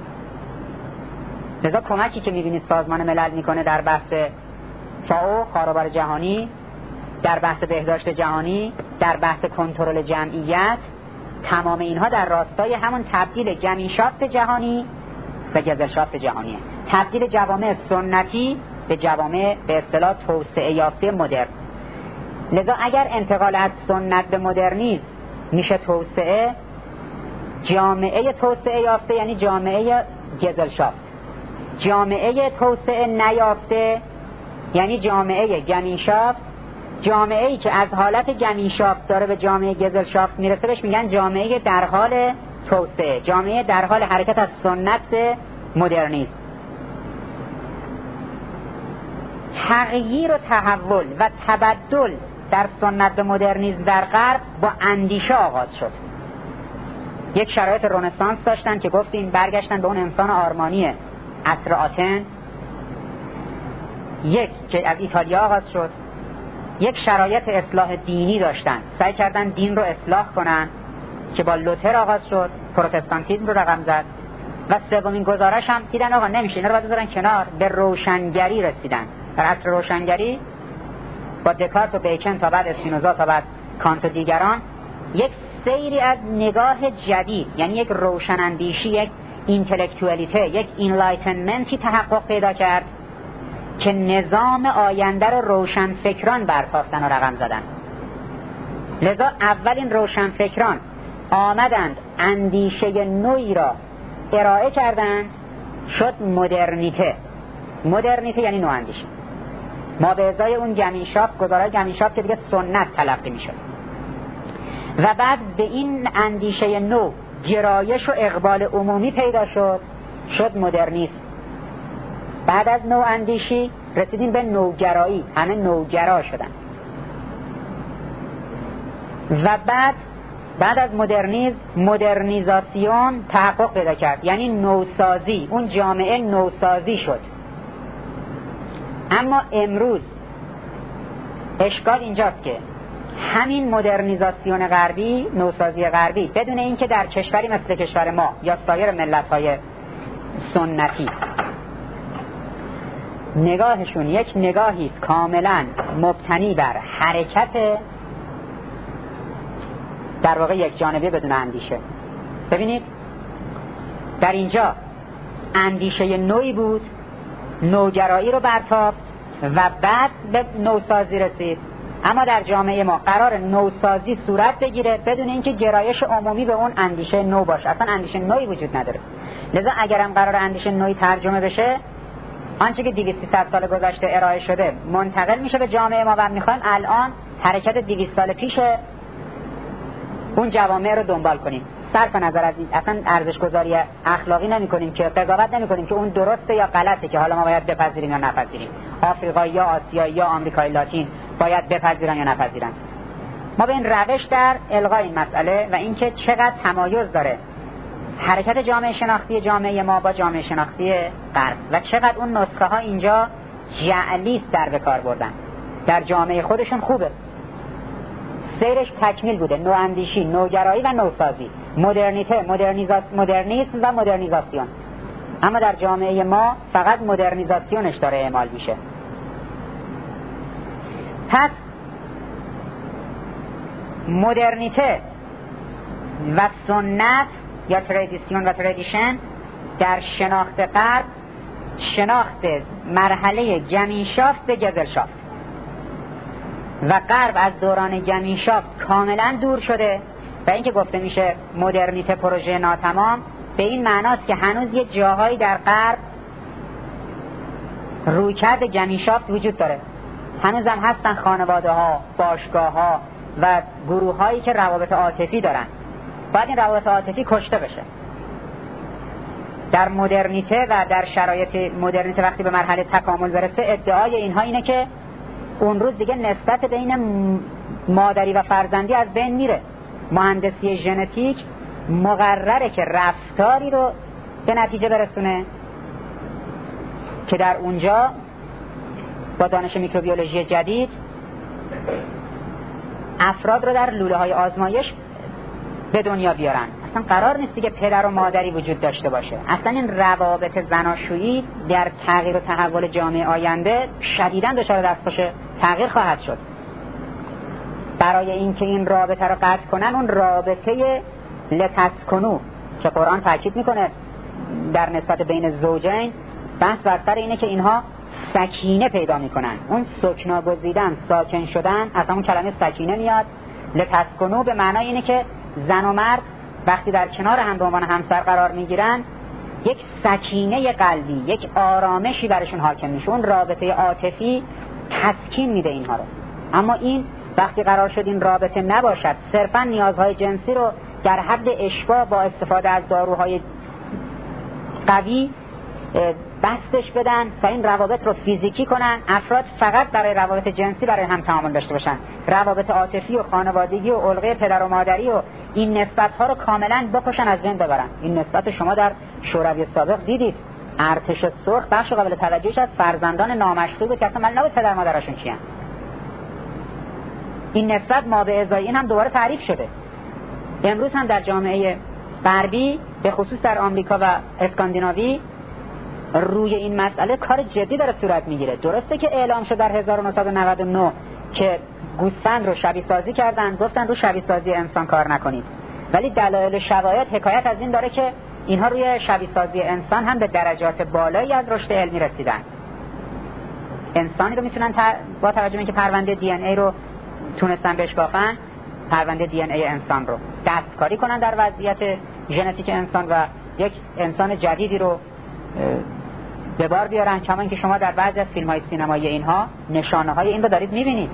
لذا کمکی که می‌بینید سازمان ملل میکنه در بحث فاو، کاروبار جهانی، در بحث بهداشت جهانی، در بحث کنترل جمعیت، تمام اینها در راستای همون تبدیل گمینشافت جهانی به گزلشافت جهانیه. تبدیل جوامع سنتی به جوامع به اصطلاح توسعه یافته مدرن. لذا اگر انتقال از سنت به مدرنیسم میشه توسعه، جامعه توسعه یافته یعنی جامعه گزلشافت. جامعه توسعه نیافته یعنی جامعه گمینشافت. جامعه ای که از حالت گمینشافت داره به جامعه گزلشافت میرسه بهش میگن جامعه در حال توسعه، جامعه در حال حرکت از سنت به مدرنیسم. تغییر و تحول و تبدل در سنت به مدرنیسم در غرب با اندیشه آغاز شد. یک شرایط رنسانس داشتن که گفتیم برگشتن به اون انسان آرمانی عصر آتن، یک که از ایتالیا آغاز شد. یک شرایط اصلاح دینی داشتن، سعی کردن دین رو اصلاح کنن که با لوتر آغاز شد، پروتستانتیسم رو رقم زد. و سومین گزارش هم دیدن آقا نمیشه، اینا رو باید بذارن کنار، به روشنگری رسیدن. در عصر روشنگری با دکارت و بیکن تا بعد اسپینوزا تا بعد کانت و دیگران یک سیری از نگاه جدید، یعنی یک روشناندیشی، یک اینتלקچوالیته، یک اینلایتنمنتی تحقق پیدا کرد که نظام آینده رو روشنفکران برتافتن و رقم زدن. لذا اولین روشنفکران آمدند اندیشه نوعی را ارائه کردند، شد مدرنیته. مدرنیته یعنی نو اندیشه، ما به ازای اون گمینشافت، گزارای گمینشافت که دیگه سنت تلقی می شد. و بعد به این اندیشه نو گرایش و اقبال عمومی پیدا شد، شد مدرنیسم. بعد از نو اندیشی رسیدیم به نوگرایی، همه نوگرا شدن. و بعد بعد از مدرنیسم مدرنیزاسیون تحقق پیدا کرد، یعنی نوسازی، اون جامعه نوسازی شد. اما امروز اشکال اینجاست که همین مدرنیزاسیون غربی، نوسازی غربی، بدون اینکه در کشوری مثل کشور ما یا سایر ملت‌های سنتی نگاهشون یک نگاهی کاملا مبتنی بر حرکت در واقع یک جانبه بدون اندیشه. ببینید در اینجا اندیشه نوعی بود، نوگرایی رو برتافت و بعد به نوسازی رسید. اما در جامعه ما قرار نوسازی صورت بگیره بدون اینکه گرایش عمومی به اون اندیشه نو باشه. اصلا اندیشه نوعی وجود نداره. لذا اگرم قرار اندیشه نوعی ترجمه بشه، آنچه که دویست سیصد سال گذشته ارائه شده منتقل میشه به جامعه ما و میخوایم الان حرکت دویست سال پیش اون جوامع رو دنبال کنیم. صرف نظر از این اصلا ارزش گذاری اخلاقی نمی کنیم که قضاوت نمی کنیم که اون درسته یا غلطه که حالا ما باید بپذیریم یا نپذیریم. آفریقایی یا آسیایی یا آمریکای لاتین باید بپذیرن یا نپذیرن. ما به این روش در الغای این مسئله و اینکه چقدر تمایز داره حرکت جامعه شناختی جامعه ما با جامعه شناختی غرب و چقدر اون نسخه ها اینجا جعلی در به کار بردن، در جامعه خودشون خوبه، سیرش تکمیل بوده، نواندیشی، نوگرایی و نوسازی، مدرنیته، مدرنیزا... مدرنیسم و مدرنیزاسیون. اما در جامعه ما فقط مدرنیزاسیونش داره اعمال میشه. پس مدرنیته و سنت یا تردیسیون و تردیشن در شناخت غرب شناخت مرحله گمینشافت به گزلشافت و غرب از دوران گمینشافت کاملا دور شده و اینکه گفته میشه مدرنیته پروژه ناتمام به این معناست که هنوز یه جاهایی در غرب رویکرد گمینشافت وجود داره، هنوز هم هستن خانواده ها، باشگاه ها و گروه هایی که روابط عاطفی دارن. باید این روابط عاطفی کشته بشه. در مدرنیته و در شرایط مدرنیته وقتی به مرحله تکامل برسه ادعای اینها اینه که اون روز دیگه نسبت بین مادری و فرزندی از بین میره. مهندسی ژنتیک مقرره که رفتاری رو به نتیجه برسونه که در اونجا با دانش میکروبیولوژی جدید افراد رو در لوله های آزمایش به دنیا بیارن. اصلا قرار نیست دیگه پدر و مادری وجود داشته باشه. اصلا این روابط زناشویی در تغییر و تحول جامعه آینده شدیداً دچار دستخوش تغییر خواهد شد. برای اینکه این رابطه رو قطع کنن، اون رابطه لتسکنو که قرآن تاکید میکنه در نسبت بین زوجین، بحث بر سر اینه که اینها سکینه پیدا میکنن. اون سکنا گزیدن، ساکن شدن، اصلا اون کلمه سکینه میاد. لتسکنو به معنای اینه که زن و مرد وقتی در کنار هم به عنوان همسر قرار میگیرن یک سکینه قلبی، یک آرامشی برشون حاکم میشه. اون رابطه عاطفی تسکین میده اینها رو. اما این وقتی قرار شد این رابطه نباشد، صرفا نیازهای جنسی رو در حد اشباع با استفاده از داروهای قوی بستش بدن و این روابط رو فیزیکی کنن، افراد فقط برای روابط جنسی برای هم تعامل داشته باشن، روابط عاطفی و خانوادگی و علقه پدر و مادری و این نسبت ها رو کاملا بکشن، از بین ببرن. این نسبت شما در شوروی سابق دیدید، ارتش سرخ بخش قابل توجهش از فرزندان نامشروع بود که اصلا معلوم نبود پدر مادرشون کیان. این نسبت ما به ازای این هم دوباره تعریف شده. امروز هم در جامعه غربی به خصوص در آمریکا و اسکاندیناوی روی این مسئله کار جدی داره صورت میگیره. درسته که اعلام شد در هزار و نهصد و نود و نه که گوسفند رو شبیه سازی کردن، گفتن رو شبیه سازی انسان کار نکنید، ولی دلایل شواهد حکایت از این داره که اینها روی شبیه سازی انسان هم به درجات بالایی از رشد علمی رسیدن. انسانی رو میتونن تر... با توجه به اینکه پرونده دی ان ای رو تونستن بشکافن، پرونده دی ان ای انسان رو دستکاری کنن در وضعیت ژنتیک انسان و یک انسان جدیدی رو به بار بیارن، کما اینکه شما در بعضی از فیلم‌های سینمایی اینها نشانه های این رو دارید می‌بینید.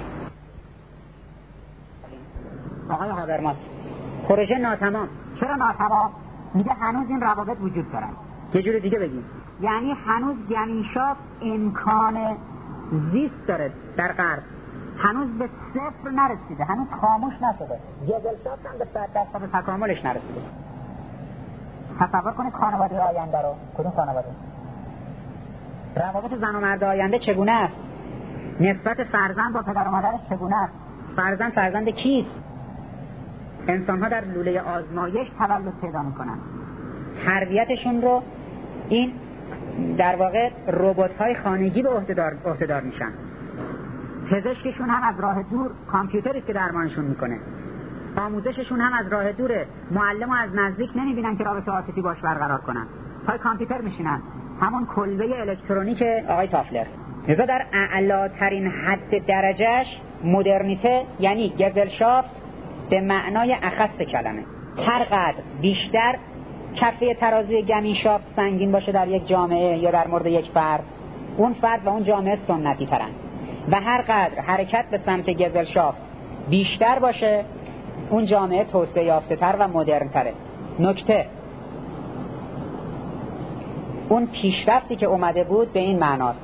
آقای هابرماس، پروژه ناتمام. چرا ناتمام؟ میگه هنوز این روابط وجود دارن. یه جور دیگه بگیم، یعنی هنوز گمینشافت امکان زیست داره در غرب، هنوز به صفر نرسیده، هنوز خاموش نشده. گزلشافت هم به صد درصد تکاملش نرسیده. تصور کنید خانواده آینده رو. کدوم خانواده؟ روابط زن و مرد آینده چگونه است؟ نسبت فرزند با پدر و مادرش چگونه است؟ فرزند فرزند کیست؟ انسان ها در لوله آزمایش تولد پیدا میکنن. تربیتشون رو این در واقع ربات های خانگی به عهدهدار عهدهدار میشن. پزشکشون هم از راه دور کامپیوتری که درمانشون میکنه. آموزششون هم از راه دوره. معلم رو از نزدیک نمیبینن که رابطه عاطفی باش برقرار کنن. پای کامپیوتر میشینن. همون کلبه الکترونیک آقای تافلر. لذا در اعلاترین حد درجهش مدرنیته یعنی گزلشافت به معنای اخص کلمه. هر قدر بیشتر کفه ترازوی گمینشافت سنگین باشه در یک جامعه یا در مورد یک فرد، اون فرد و اون جامعه سنتی ترن و هر قدر حرکت به سمت گزلشافت بیشتر باشه، اون جامعه توسعه یافته تر و مدرن تره. نکته، اون پیشرفتی که اومده بود به این معناست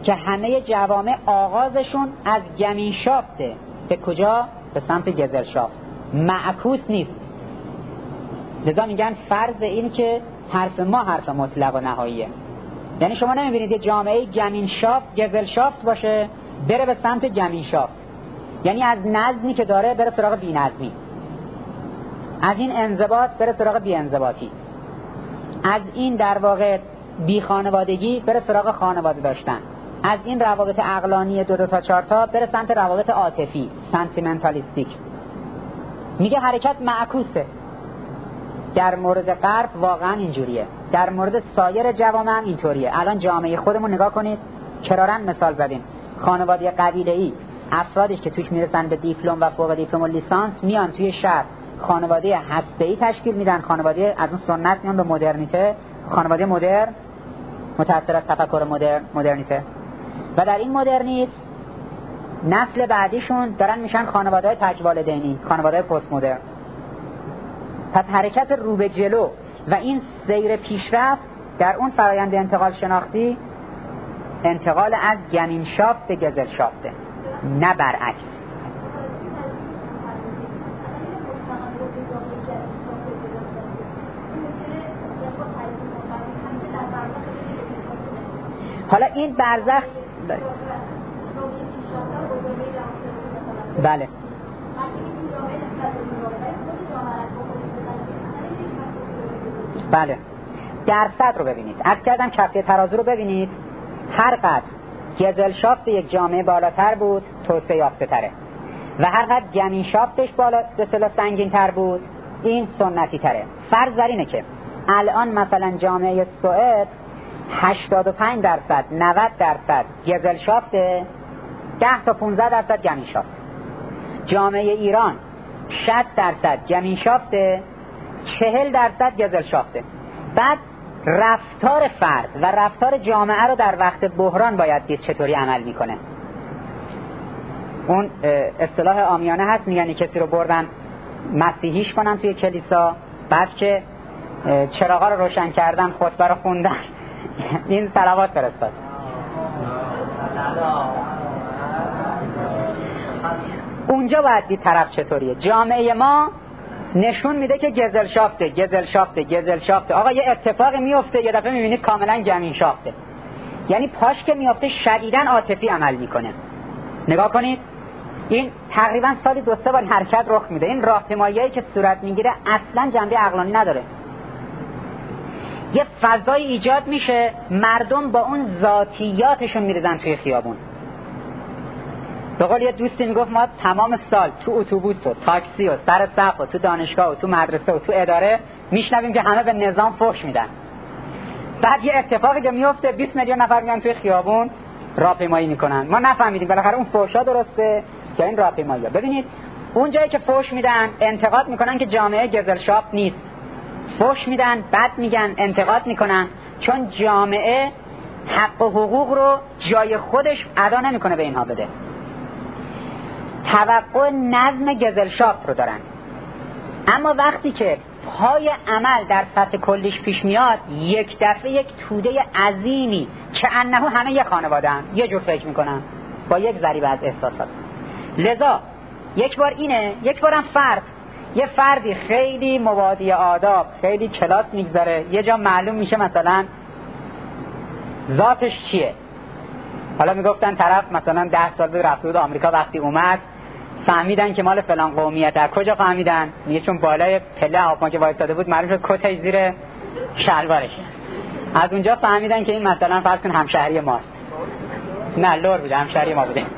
که همه جوامع آغازشون از گمینشافته. به کجا؟ به سمت گزلشافت، معکوس نیست. لذا میگن فرض این که حرف ما حرف مطلق و نهاییه. یعنی شما نمیبینید یه جامعه گمینشافت گزلشافت باشه بره به سمت گمینشافت، یعنی از نظمی که داره بره سراغ بی نظمی، از این انضباط بره سراغ بی انضباطی، از این در واقع بی خانوادگی بره سراغ خانواده داشتن، از این روابط عقلانی دو دو تا چهار تا بره سمت روابط عاطفی سنتیمنتالیستیک. میگه حرکت معکوسه. در مورد غرب واقعا اینجوریه، در مورد سایر جوامع هم اینطوریه. الان جامعه خودمون نگاه کنید، کرارن مثال زدیم، خانواده قبیله‌ای، افرادی که توش میرسن به دیپلم و فوق دیپلم و لیسانس میان توی شهر خانواده هسته‌ای تشکیل میدن، خانواده از اون سنت میان به مدرنیته، خانواده مدرن متأثر از تفکر مدرن مدرنیته، و در این مدرنیسم نسل بعدیشون دارن میشن خانواده‌های تجوالدینی، خانواده پست مدرن. پس حرکت رو به جلو و این سیر پیشرفت در اون فرایند انتقال شناختی انتقال از گمینشافت به گزلشافته، نه برعکس. حالا این برزخ بله بله درصد رو ببینید، عرض کردم کفه ترازو رو ببینید، هر قدر گزلشافت یک جامعه بالاتر بود توسعه یافته تره و هر قدر گمینشافتش بالا به اصطلاح سنگین تر بود این سنتی تره. فرض بر اینه که الان مثلا جامعه سوئد هشتاد و پنج درصد نود درصد گزلشافته، ده تا پانزده درصد گمینشافت. جامعه ایران شصت درصد گمینشافته، چهل درصد گزلشافته. بعد رفتار فرد و رفتار جامعه رو در وقت بحران باید دید چطوری عمل میکنه. اون اصطلاح عامیانه هست، میگن کسی رو بردن مسیحیش کنن توی کلیسا، بعد که چراغا رو روشن کردن خطبه رو خوندن این صلوات فرستاد. اونجا باید دید طرف چطوریه. جامعه ما نشون میده که گزلشافته گزلشافته گزلشافته. آقا یه اتفاقی میفته یه دفعه میبینید کاملا گمینشافته، یعنی پاش که میفته شدیداً عاطفی عمل میکنه. نگاه کنید این تقریبا سالی دو سه بار حرکت رخ میده. این راهپیماییایی که صورت میگیره اصلا جنبه عقلانی نداره. یه فضای ایجاد میشه، مردم با اون ذاتیاتشون میریزن توی خیابون. به قول یه دوستی میگفت ما تمام سال تو اتوبوس و تاکسی و سر صف و تو دانشگاه و تو مدرسه و تو اداره میشنویم که همه به نظام فحش میدن. بعد یه اتفاقی که میفته بیست میلیون نفر میان توی خیابون راهپیمایی میکنن. ما نفهمیدیم بالاخره اون فحشا درسته یا این راهپیمایی‌ها. ببینید اون جایی که فحش میدن انتقاد میکنن که جامعه گزلشافت نیست، فحش میدن بد میگن انتقاد میکنن، چون جامعه حق و حقوق رو جای خودش ادا نمیکنه به اینها بده. توقع نظم گزلشافت رو دارن، اما وقتی که پای عمل در سطح کلیش پیش میاد یک دفعه یک توده عظیمی که انه همه یک خانواده هم یه جور فکر میکنن با یک ضریب از احساسات. لذا یک بار اینه، یک بارم فرد، یه فردی خیلی مبادی آداب خیلی کلاس میگذاره، یه جا معلوم میشه مثلا ذاتش چیه. حالا میگفتن طرف مثلا ده سال بود رفته بود آمریکا، وقتی اومد فهمیدن که مال فلان قومیت. از کجا فهمیدن؟ میگه چون بالای پله هواپیما که وایساده بود معلوم شد کتش زیر شلوارشه. از اونجا فهمیدن که این مثلا فرض کن همشهری ماست. نه لور بوده، همشهری ما بوده.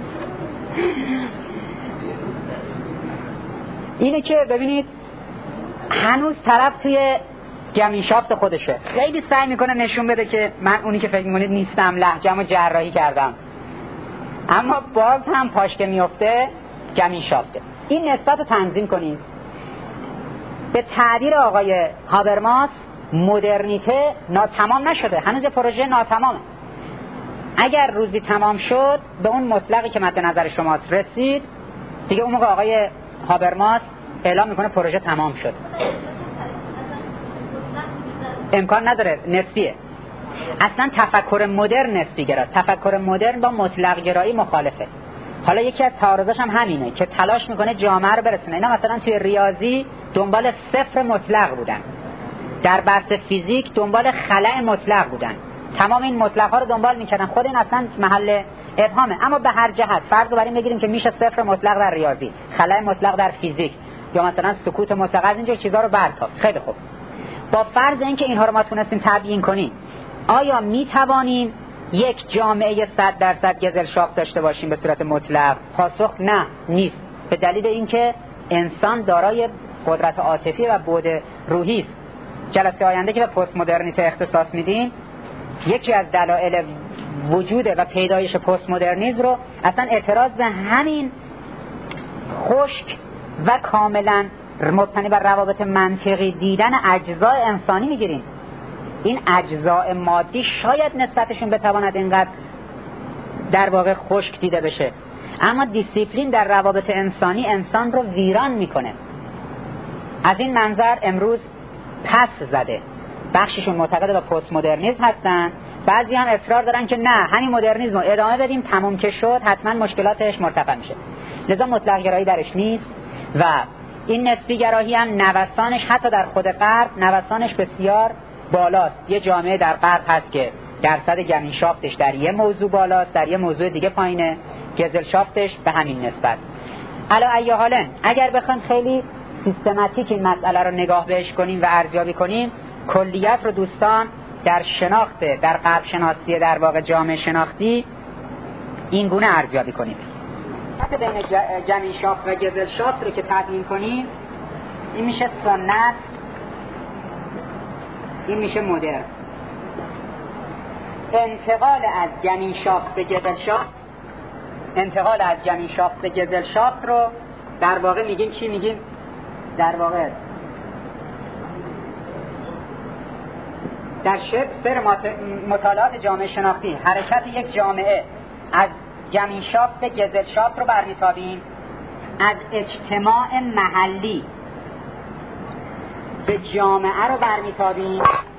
اینه که ببینید هنوز طرف توی گمینشافت خودشه، خیلی سعی میکنه نشون بده که من اونی که فکر میکنید نیستم، لهجه‌مو جراحی کردم، اما باز هم پاش که میفته گمینشافته. این نسبت رو تنظیم کنید. به تعبیر آقای هابرماس مدرنیته ناتمام نشده، هنوز یه پروژه ناتمامه. اگر روزی تمام شد به اون مطلقی که مد نظر شماست رسید دیگه، اون موقع آقای هابرماس اعلام میکنه پروژه تمام شد. امکان نداره، نسبیه. اصلا تفکر مدرن نسبی‌گراست. تفکر مدرن با مطلق گرایی مخالفه. حالا یکی از تعارضاش هم همینه که تلاش میکنه جامعه رو برسونه. اینا مثلا توی ریاضی دنبال صفر مطلق بودن، در بحث فیزیک دنبال خلأ مطلق بودن، تمام این مطلق ها رو دنبال میکردن. خود این اصلا محل ابهامه. اما به هر جهت فرض رو بر این بگیریم که میشه صفر مطلق در ریاضی، خلأ مطلق در فیزیک، یا مثلا سکوت مطلق، از اینجور چیزا رو برتافت. خیلی خوب، با فرض اینکه اینها رو ما تونستیم تبیین کنیم، آیا میتوانیم یک جامعه صد درصد گزلشاف داشته باشیم به صورت مطلق؟ پاسخ نه، نیست. به دلیل اینکه انسان دارای قدرت عاطفی و بعد روحی است. جلسه آینده که به پست مدرنیته اختصاص میدیم، یکی از دلایل وجود و پیدایش پست مدرنیسم رو اصلا اعتراض به همین خشک و کاملا مبتنی بر روابط منطقی دیدن اجزای انسانی میگیریم. این اجزای مادی شاید نسبتشون بتواند اینقدر در واقع خشک دیده بشه، اما دیسیپلین در روابط انسانی انسان رو ویران میکنه. از این منظر امروز پس زده. بخششون معتقد به پست مدرنیسم هستن، بعضی هم اصرار دارن که نه، همین مدرنیسم رو ادامه بدیم، تموم که شد حتما مشکلاتش مرتفع میشه. لذا مطلق گرایی درش نیست و این نسبی گرایی هم نوسانش حتی در خود غرب نوسانش بسیار بالاست. یه جامعه در غرب هست که درصد گمینشافتش در یه موضوع بالاست، در یه موضوع دیگه پایینه، گزلشافتش به همین نسبت. علا ای حالن اگر بخوایم خیلی سیستماتیک این مسئله رو نگاه بهش کنیم و ارزیابی کنیم، کلیت رو دوستان در شناخت در غرب شناسی در واقع جامعه شناختی این گونه ارزیابی کنیم. فرق بین گمینشافت و گزلشافت رو که تبیین کنیم، این میشه سنت، این میشه مدرن. انتقال از گمینشافت به گزلشافت، انتقال از گمینشافت به گزلشافت رو در واقع میگیم چی؟ میگیم در واقع در سر مطالعات جامعه شناختی حرکت یک جامعه از گمینشافت به گزلشافت رو برمیتابیم، از اجتماع محلی به جامعه رو برمیتابیم.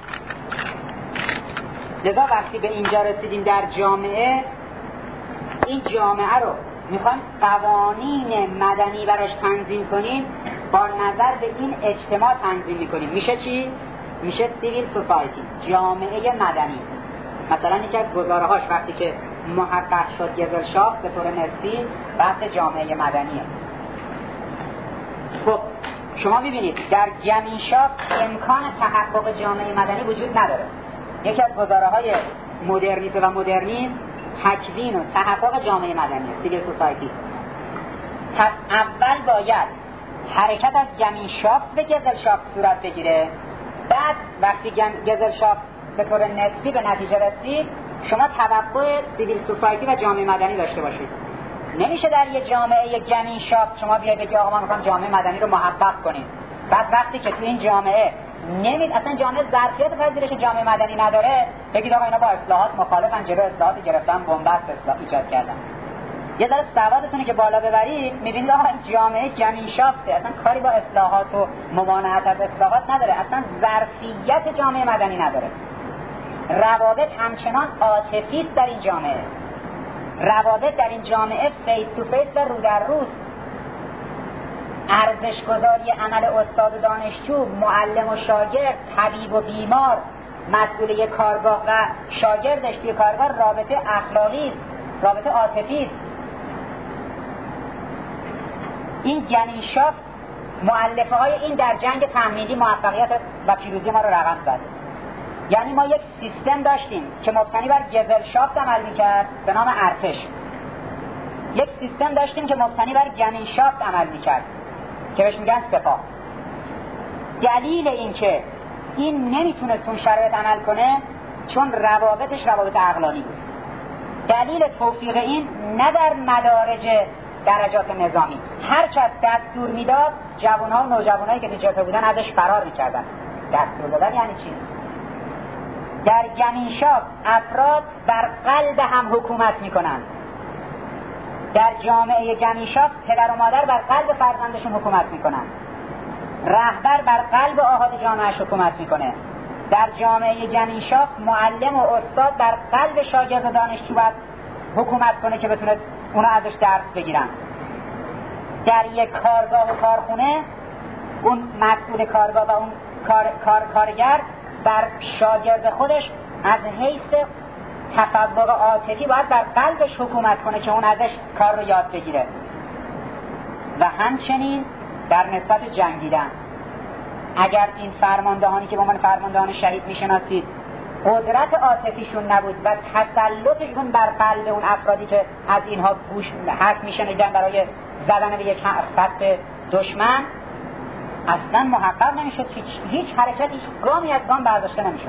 لذا وقتی به اینجا رسیدیم در جامعه، این جامعه رو میخوایم قوانین مدنی براش تنظیم کنیم، با نظر به این اجتماع تنظیم میکنیم. میشه چی؟ میشه سیویل سوسایتی، جامعه مدنی. مثلا یکی از گزاره‌هاش وقتی که محقق شد گزلشافت به طور نسبی بحث جامعه مدنیه. خب شما میبینید در گمینشافت امکان تحقق جامعه مدنی وجود نداره. یکی از گزاره‌های مدرنیته و مدرنیسم تکوین و تحقق جامعه مدنی، سیویل سوسایتی. پس اول باید حرکت از گمینشافت به گزلشافت صورت بگیره، بعد وقتی گزلشافت به طور نسبی به نتیجه رسید، شما توقع سیویل سوسایتی و جامعه مدنی داشته باشید. نمیشه در یه جامعه گمینشافت شما بیاید بگید آقا ما میخوام جامعه مدنی رو محقق کنیم، بعد وقتی که تو این جامعه نمید اصلا جامعه ظرفیت پذیرش جامعه مدنی نداره، بگید آقا اینا با اصلاحات مخالفن، جلو اصلاحات گرفتن، بنبست اصلاح ایجاد کردن. یه ذره سوادتونه که بالا ببرید، میبینید آقا جامعه گمینشافته، اصلا کاری با اصلاحات و ممانعت از اصلاحات نداره، اصلا ظرفیت جامعه مدنی نداره. روابط همچنان عاطفی است در این جامعه، روابط در این جامعه فیس تو فیس و رو در روز. ارزش گذاری عمل استاد و دانشجو، معلم و شاگرد، طبیب و بیمار، مسئول یک کارگاه و شاگردش توی کارگاه رابطه اخلاقی است، رابطه عاطفی است. این گمینشافت مؤلفه های این در جنگ تحمیلی موفقیت و پیروزی ما رو رقم زد. یعنی ما یک سیستم داشتیم که مبتنی بر گزلشافت عمل میکرد به نام ارتش، یک سیستم داشتیم که مبتنی بر گمینشافت عمل میکرد که بهش میگن سپاه. دلیل این که این نمیتونست اون شرایط عمل کنه چون روابطش روابط عقلانی بود. دلیل توفیق این نه در مدارج درجات نظامی، هر کس دستور میداد جوانها و نوجوانایی که تو جبهه بودن ازش فرار میکردن. دستور دادن یعنی چی؟ در گمینشافت افراد بر قلب هم حکومت میکنن. در جامعه گمینشافت پدر و مادر بر قلب فرزندشون حکومت میکنن، رهبر بر قلب آحاد جامعهش حکومت میکنه. در جامعه جمعیشاف معلم و استاد در قلب شاگرد و دانشجو باید حکومت کنه که بتونه اونا ازش درس بگیرن. در یک کارگاه و کارخونه اون مسئول کارگاه و اون کار، کار، کارگر بر شاگرد خودش از حیث تفوق عاطفی باید بر قلبش حکومت کنه که اون ازش کار رو یاد بگیره. و همچنین در نسبت جنگیدن، اگر این فرماندهانی که به عنوان فرماندهان شهید میشناسید قدرت عاطفیشون نبود و تسلطشون بر قلب اون افرادی که از اینها گوش حرف میشنیدن برای زدن به یک خط دشمن، اصلا محقق نمیشد، هیچ, هیچ حرکت، هیچ گامی از گام برداشته نمیشد.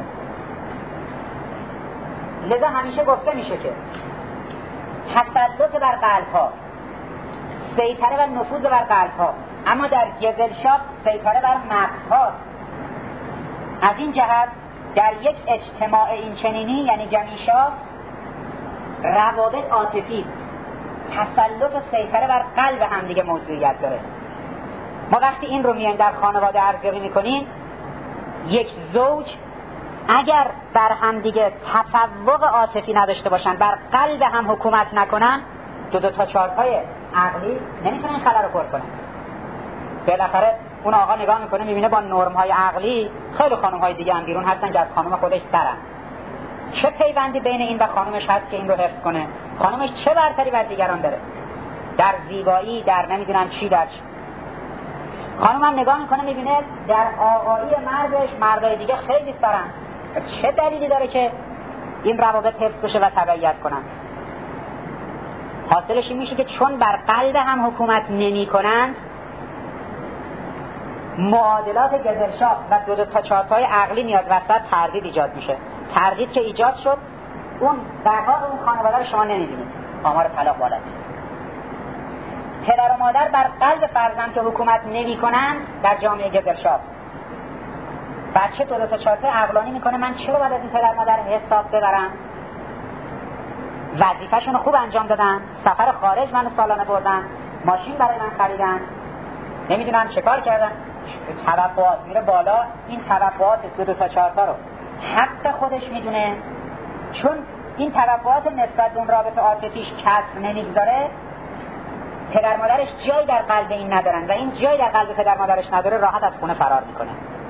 لذا همیشه گفته میشه که تسلط بر قلب ها، سیطره و نفوذ بر قلب ها، اما در گزلشاف سیطره بر مغز ها. از این جهت در یک اجتماع این چنینی یعنی جمعیشاف روابط عاطفی، تسلط و سیطره بر قلب هم دیگه موضوعیت داره. ما وقتی این رو میایم در خانواده ارزیابی میکنیم، یک زوج اگر بر هم دیگه تفوق عاطفی نداشته باشن، بر قلب هم حکومت نکنن، دو دو تا چارتای عقلی نمیتونن این خلا رو پر کنن. بالاخره اون آقا نگاه میکنه میبینه با نرم‌های عقلی خیلی خانم‌های دیگه هم بیرون هستن که از خانم خودش سرن. چه پیوندی بین این و خانمش هست که این رو حفظ کنه؟ خانمش چه برتری بر دیگران داره؟ در زیبایی، در نمیدونم چی، در چی. خانم هم نگاه میکنه میبینه در آقایی مردش مردای دیگه خیلی سرن. چه دلیلی داره که این روابط حفظ بشه و تبعیت کنن؟ حاصلش این میشه که چون بر قلب هم حکومت نمی کنند، معادلات گزلشاف و دو دو تا چارتای عقلی میاد وسط، تردید ایجاد میشه. تردید که ایجاد شد، اون بقا اون خانواده رو شما نمیبینید، آمار طلاق بالاست. پدر و مادر بر قلب فرزند که حکومت نمی کنند در جامعه گزلشاف، بچه دو دو تا چارتای عقلانی میکنه من چرا باید از این پدر مادر حساب ببرم؟ وظیفه‌شون رو خوب انجام دادن، سفر خارج منو سالانه بردن، ماشین برای من خریدن، نمیدونم چه کار کردن، توقعات میره بالا. این توقعات دو دو تا چارتا رو حق خودش میدونه، چون این توقعات نسبت به اون رابطه عاطفیش کسر نمیگذاره، پدر مادرش جایی در قلب این ندارن و این جایی در قلب پدر مادرش نداره، راحت از خونه فرار میکنه.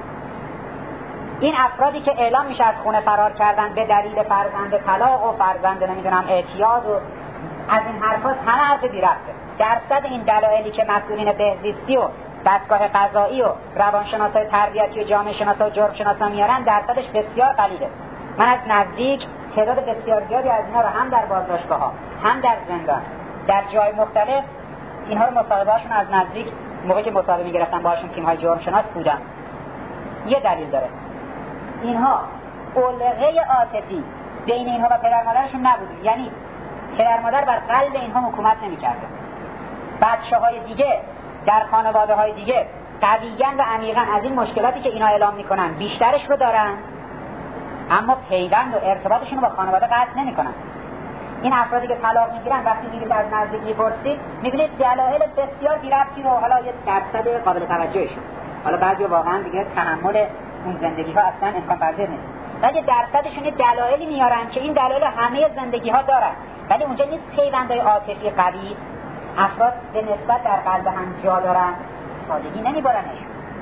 این افرادی که اعلام میشه از خونه فرار کردن به دلیل فرزند طلاق و فرزند نمیدونم اعتیاد و از این حرفات، همه حرف بی ربطه. درصد این دلایلی که مسئولین بهزیستی و دستگاه قضایی و روانشناسای تربیتی و جامعه شناسا و جرم شناسا میارن، درصدش بسیار قلیله. من از نزدیک تعداد بسیار زیادی از اینا رو هم در بازداشتگاه‌ها، هم در زندان، در جای مختلف اینها رو مصاحبه‌هاشون از نزدیک موقعی که مصاحبه می‌گرفتم باهاشون تیم‌های جرم شناس بودم. یه دلیل داره، اینها علقه عاطفی بین اینها و پدر مادرشون نبود، یعنی پدر مادر بر قلب اینها حکومت نمی‌کرده. بچه‌های دیگه در خانواده‌های دیگه قویاً و عمیقاً از این مشکلاتی که اینا اعلام می‌کنن بیشترش رو دارن، اما پیوند و ارتباطشون رو با خانواده قطع نمی‌کنن. این افرادی که طلاق می‌گیرن وقتی می‌رید از نزدیک می‌پرسید می‌بینید دلایل بسیار بی‌ربطی رو، حالا یه درصد قابل توجهشون، حالا بعضی واقعاً دیگه تحمل اون زندگی‌ها اصلاً امکان پذیر نیست، ولی درصدشون دلایلی میارن که این دلایل همه زندگی‌ها دارن، ولی اونجا نیست پیوندهای عاطفی قوی افراد به نسبت در قلب هم جا دارن، سادگی نمیبرنش.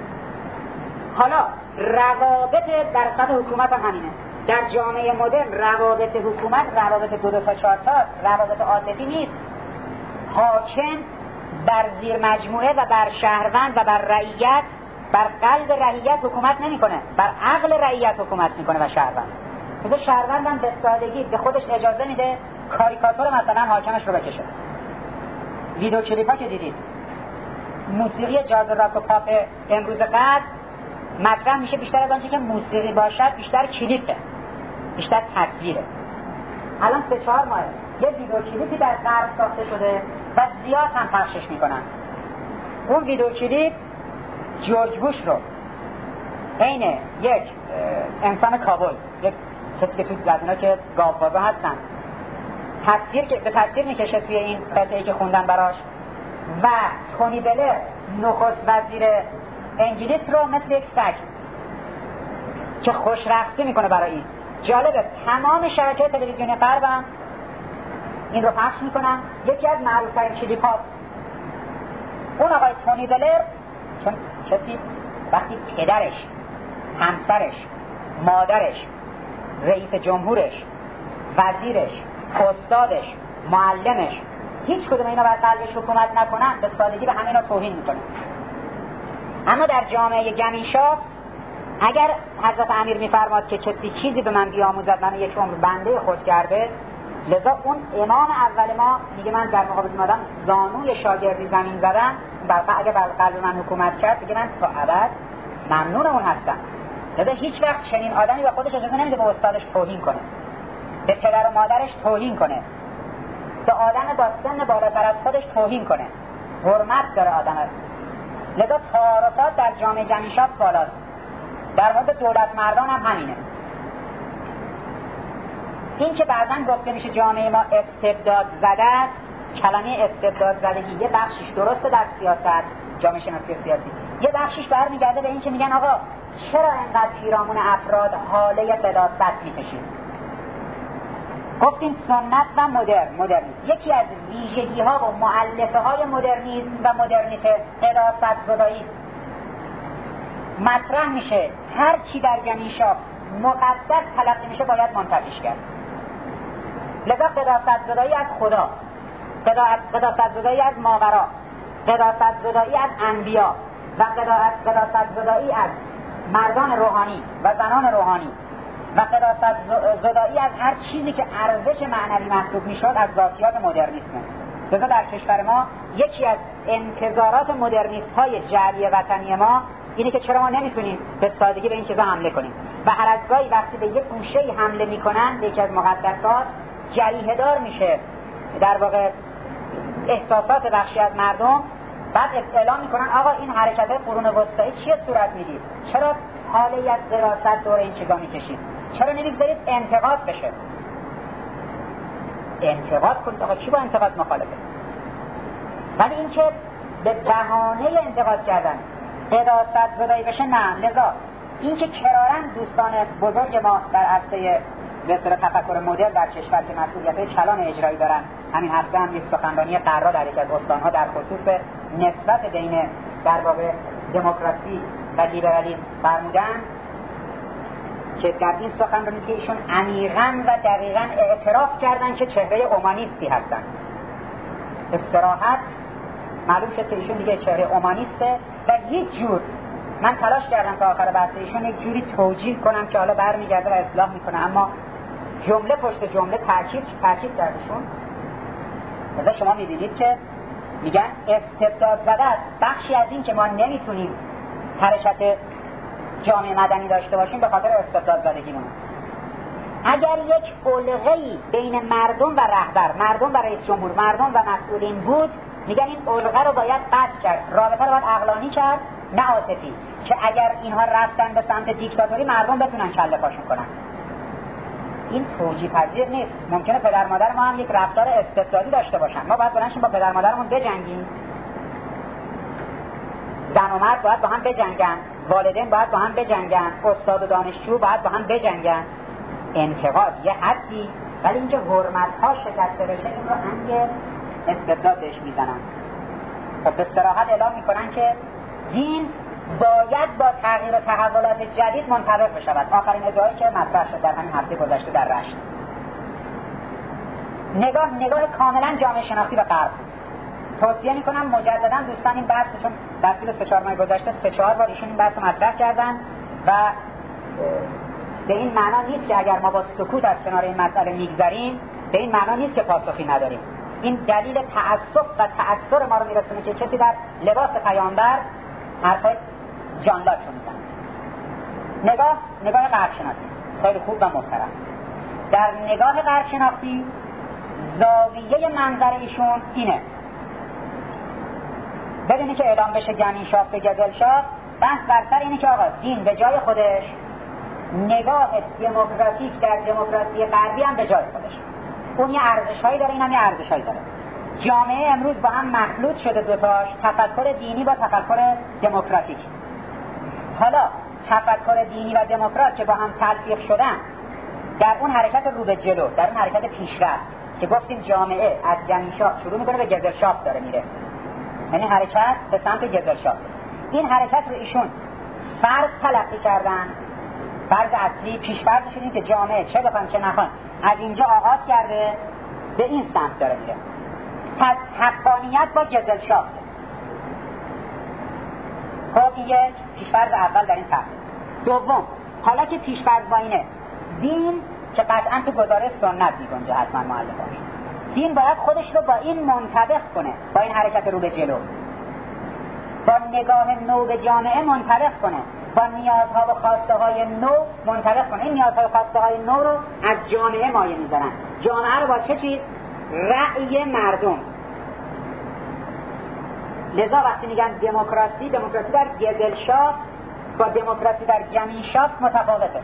حالا روابط در سطح حکومت هم همینه. در جامعه مدرن روابط حکومت روابط دو دو تا چهار تا روابط عاطفی نیست. حاکم بر زیر مجموعه و بر شهروند و بر رعیت، بر قلب رعیت حکومت نمیکنه، بر عقل رعیت حکومت میکنه و شهروند. مثل شهروند هم به سادگی به خودش اجازه میده کاریکاتور مثلا حاکمش رو بکشه. ویدیو کلیپا که دیدید، موسیقی جاز و راک و پاپ امروز قدر مطرح میشه بیشتر از آنچه که موسیقی باشد، بیشتر کلیپه، بیشتر تصویره. الان سه چهار ماه یه ویدیو کلیپی در غرب ساخته شده و زیاد هم پخشش میکنن. اون ویدیو کلیپ جورج بوش رو عین یک انسان کابل، یک کسی که توی زدونا که گاوبازا هستن، تصویر که به تصویر میکشه توی این قطعه‌ای که خوندن براش، و تونی بلر نخست وزیر انگلیس رو مثل یک سگ که خوشرختی میکنه برای این. جالبه تمام شبکه تلویزیونی غرب هم این رو پخش میکنن. یکی از معروف‌ترین کلیپ‌ها اون آقای تونی بلر، چون کسی وقتی پدرش، همسرش، مادرش، رئیس جمهورش، وزیرش، استادش، معلمش هیچ کدوم اینا بر قلبش حکومت نکنن، به سادگی به همینا توهین میکنه. اما در جامعه گمیشا اگر حضرت امیر میفرماد که کسی چیزی به من بیاموزد من یک عمر بنده خود کرده، لذا اون امام اول ما میگه من در مقابل مادم زانوی شاگردی زمین زدم، اگر بر قلب من حکومت کرد دیگه من تا ابد ممنون اون هستم. لذا هیچ وقت چنین آدمی به خودش اجازه نمیده به استادش توهین کنه، به پدر و مادرش توهین کنه، به آدم با سن بالاتر از خودش توهین کنه. حرمت داره آدم. لذا تعارفات در جامعه گمیشا بالاست. در مورد دولت مردان هم همینه. این که بعضا گفته میشه جامعه ما استبداد زده است، کلمه استبداد زدگی یه بخشش درسته در سیاست، جامعه شناسی سیاسی، یه بخشش برمیگرده به این که میگن آقا چرا اینقدر پیرامون افراد حاله قداست میکشید؟ گفتیم سنت و مدرن مدرنیسم. یکی از ویژگی ها و مؤلفه های مدرنیسم و مدرنیته قداست زدایی مطرح میشه. هر چی در گمیشا مقدس تلقی میشه باید منتفیش کرد. لذا قداست زدایی از خدا، قداست زدایی از ماورا، قداست زدایی از انبیا و قداست زدایی از مردان روحانی و زنان روحانی و قداست زدایی از هر چیزی که ارزش معنوی محسوب میشد از ذاتیات مدرنیسم. لذا در کشور ما یکی از انتظارات مدرنیست های جعلی وطنی ما اینه که چرا ما نمیتونیم به سادگی به این چیزا حمله کنیم و هر از گاهی وقتی به یک گوشه‌ای حمله میکنن به یکی از مقدسات جریحه دار میشه در واقع احساسات بخشی از مردم. بعد اعلام میکنن آقا این حرکت قرون وسطایی چیه صورت میدید؟ چرا حاله از دراست دور این چیزا میکشید؟ چرا نمیگذارید انتقاد بشه؟ انتقاد کنید آقا، کی با انتقاد مخالفه؟ ولی این که به بهانه انتقاد کردن قداست زدایی بشه نه. لذا این که کرارن دوستان بزرگ ما در عرصه به اصطلاح تفکر مدرن در کشور که مسئولیت کلان اجرایی دارن، همین هفته هم یک سخنرانی قرار در یک از استان‌ها در خصوص نسبت بین در واقع دموکراسی و لیبرالیسم فرمودن که در این سخنرانی که ایشون عمیقاً و دقیقاً اعتراف کردن که چهره اومانیستی هستن. استراحت معلوم شد که ایشون دیگه چهره اومانیسته و هیچ جور من تلاش کردم تا آخر بحث ایشون یک جوری توجیه کنم که حالا برمیگرده و اصلاح میکنه، اما جمله پشت جمله تاکید تاکید کردشون. مثلا شما میبینید که میگن استبداد زده است. بخشی از این که ما نمیتونیم حرکت جامعه مدنی داشته باشیم به خاطر استبداد زدگیمون. اگر یک الغه‌ای بین مردم و رهبر، مردم و رئیس جمهور، مردم و مسئولین بود، میگن این الغه رو باید قطع کرد، رابطه رو باید عقلانی کرد نه عاطفی، که اگر اینها رفتن به سمت دیکتاتوری مردم بتونن کله پاشون کنن. این توجیه پذیر نیست. ممکنه پدر مادر ما هم یک رفتار استبدادی داشته باشن، ما باید بلند شیم با پدر مادرمون بجنگیم. زن و مرد باید با هم بجنگن، والدین باید با هم بجنگن، استاد و دانشجو باید با هم بجنگن. انتقاد یه حدی، ولی اینکه حرمت‌ها شکسته بشه این رو انگ استبداد بهش میزنن. خب به صراحت اعلام میکنن که دین باید با تغییر و تحولات جدید منطبق بشود. آخرین ادعایی که مطرح شد در همین هفته گذشته در رشت. نگاه نگاه کاملا جامعه شناختی به غرب. توصیه میکنم مجددا دوستان این بحث، چون در طول سه چهار ماه گذشته سه چهار بار ایشون این بحث رو مطرح کردن و به این معنا نیست که اگر ما با سکوت از کنار این مسئله میگذریم به این معنا نیست که پاسخی نداریم. این دلیل تعصب و تأثیر ما رو میرسونه که کسی در لباس پیامبر حرفای جانلاک رو میزنه. نگاه نگاه غرب شناسی خیلی خوب و محترم. در نگاه غرب شناسی زاویه منظر ایشون اینه، بدونی که اعلام بشه گمیشا به گزلشا، بحث بر سر اینه که آقا دین به جای خودش، نگاه دموکراتیک در دموکراسی غربی هم به جای خودش. اون یه ارزش‌هایی داره، این هم یه ارزش‌هایی داره. جامعه امروز با هم مخلوط شده دوتاش، تفکر دینی با تفکر دموکراتیک. حالا تفکر دینی و دموکرات که با هم تلفیق شدن در اون حرکت رو به جلو، در اون حرکت پیشرفت که گفتیم جامعه از جمیشاف شروع میکنه به گزلشاف داره میره، یعنی حرکت به سمت گزلشاف. این حرکت رو ایشون فرض تلقی کردن، فرض اصلی پیشفرضشون این که جامعه چه بخوان چه نخوان از اینجا آغاز کرده به این سمت داره میره. پس حقانیت با گزلشاف. خب این یک پیشفرض اول در این طرح. دوم، حالا که پیشفرض با اینه، دین که قطعا تو گزاره سنت میگنجه حتما مؤلفاش، دین باید خودش رو با این منطبق کنه، با این حرکت رو به جلو، با نگاه نو به جامعه منطبق کنه، با نیازها و خواسته های نو منطبق کنه. این نیازها و خواسته های نو رو از جامعه مایه میذارن. جامعه رو با چه چیز؟ رأی مردم. لذا وقتی میگن دموکراسی، دموکراسی در گزلشاف با دموکراسی در جمیشاف متفاوته.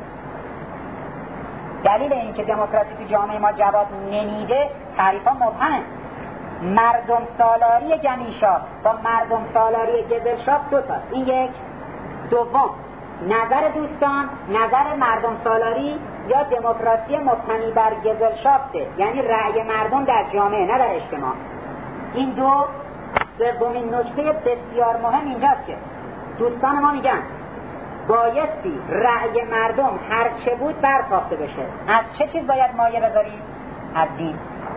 دلیل این که دموکراسی تو جامعه ما جواب نمیده تعریفا مبهمه. مردم سالاری جمیشاف با مردم سالاری گزلشاف دو تا. این یک. دوم، نظر دوستان نظر مردم سالاری یا دموکراسی مبتنی بر گزلشافته، یعنی رأی مردم در جامعه نه در اجتماع. این دو. سومین نکته بسیار مهم اینجاست که دوستان ما میگن بایستی رأی مردم هر چه بود برتافته بشه. از چه چیز باید مایه بذاری؟ از دین.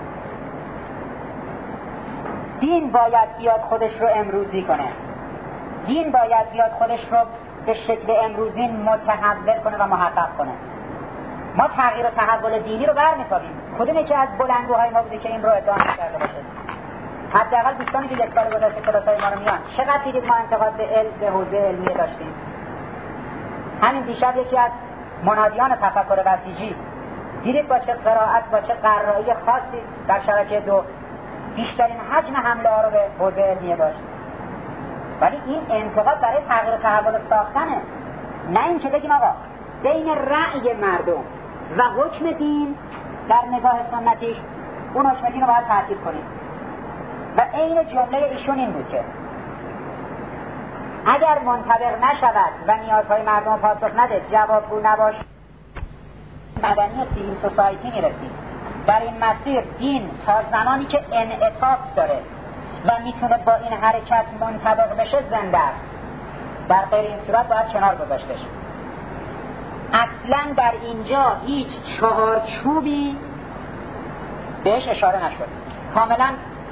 دین باید بیاد خودش رو امروزی کنه. دین باید بیاد خودش رو به شکل امروزی متحول کنه و محقق کنه. ما تغییر و تحول دینی رو برمی‌تابیم. کدومی که از بلندگوهای ما بوده که این رو ادعا کرده باشه؟ حداقل دوستانی که یک سال گذشته کلاس‌های ما رو میان، چقدر دیدید ما انتقاد به علم به حوزه علمیه داشتیم؟ همین دیشب یکی از منادیان تفکر بسیجی دیدید با چه قرائت با چه قرائی خاصی در شبکه دو بیشترین حجم حمله ها رو به حوزه علمیه داشت. ولی این انتقاد برای تغییر تحول ساختنه، نه این که بگیم آقا بین رأی مردم و حکم دین در نگاه سنتیش اون حکم دین رو باید ترتیب کنیم. و عین جمله ایشون این بود که اگر منطبق نشود و نیازهای مردم پاسخ نده، جوابگو نباشه، مدنی سیویل سوسایتی میرسیم. در این مسیر دین تا زمانی که انعطاف داره و میتونه با این حرکت منطبق بشه زنده است. در غیر این صورت باید کنار گذاشته شد. اصلا در اینجا هیچ چهارچوبی بهش اشاره نشد. کاملا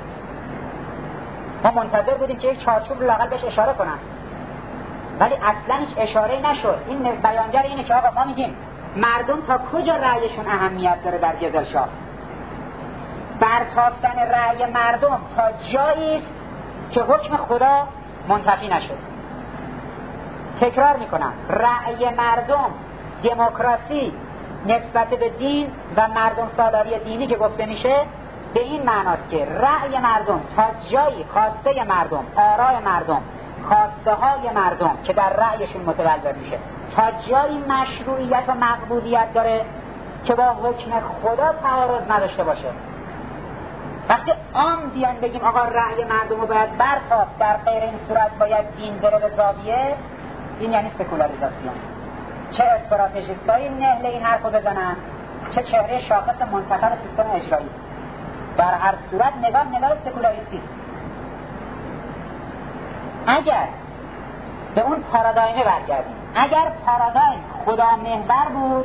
ما منتظر بودیم که یک چهارچوب لااقل بهش اشاره کنن، ولی اصلا هیچ اشاره نشد. این بیانگر اینه که آقا ما میگیم مردم تا کجا رأیشون اهمیت داره در گزلشاف. برتافتن رأی مردم تا جایی است که حکم خدا منتفی نشد. تکرار میکنم، رأی مردم، دموکراسی نسبت به دین و مردم سالاری دینی که گفته میشه به این معناست که رأی مردم تا جایی خواسته مردم، آراء مردم، خواسته های مردم که در رأیشون متولد میشه تا جایی مشروعیت و مقبولیت داره که با حکم خدا تعارض نداشته باشه. وقتی عام بیان بگیم آقا رأی مردم رو باید برتافت، در غیر این صورت باید دین بره به زاویه، این یعنی سکولاریزاسیون. چه استراتژیستایی نهل این حرف رو بزنن، چه چهره شاخص منتخب سیستم اجرایی، در هر صورت نگاه نگاه سکولاریستی. اگر به اون پارادایمه برگردیم، اگر پارادایم خدا محور بود،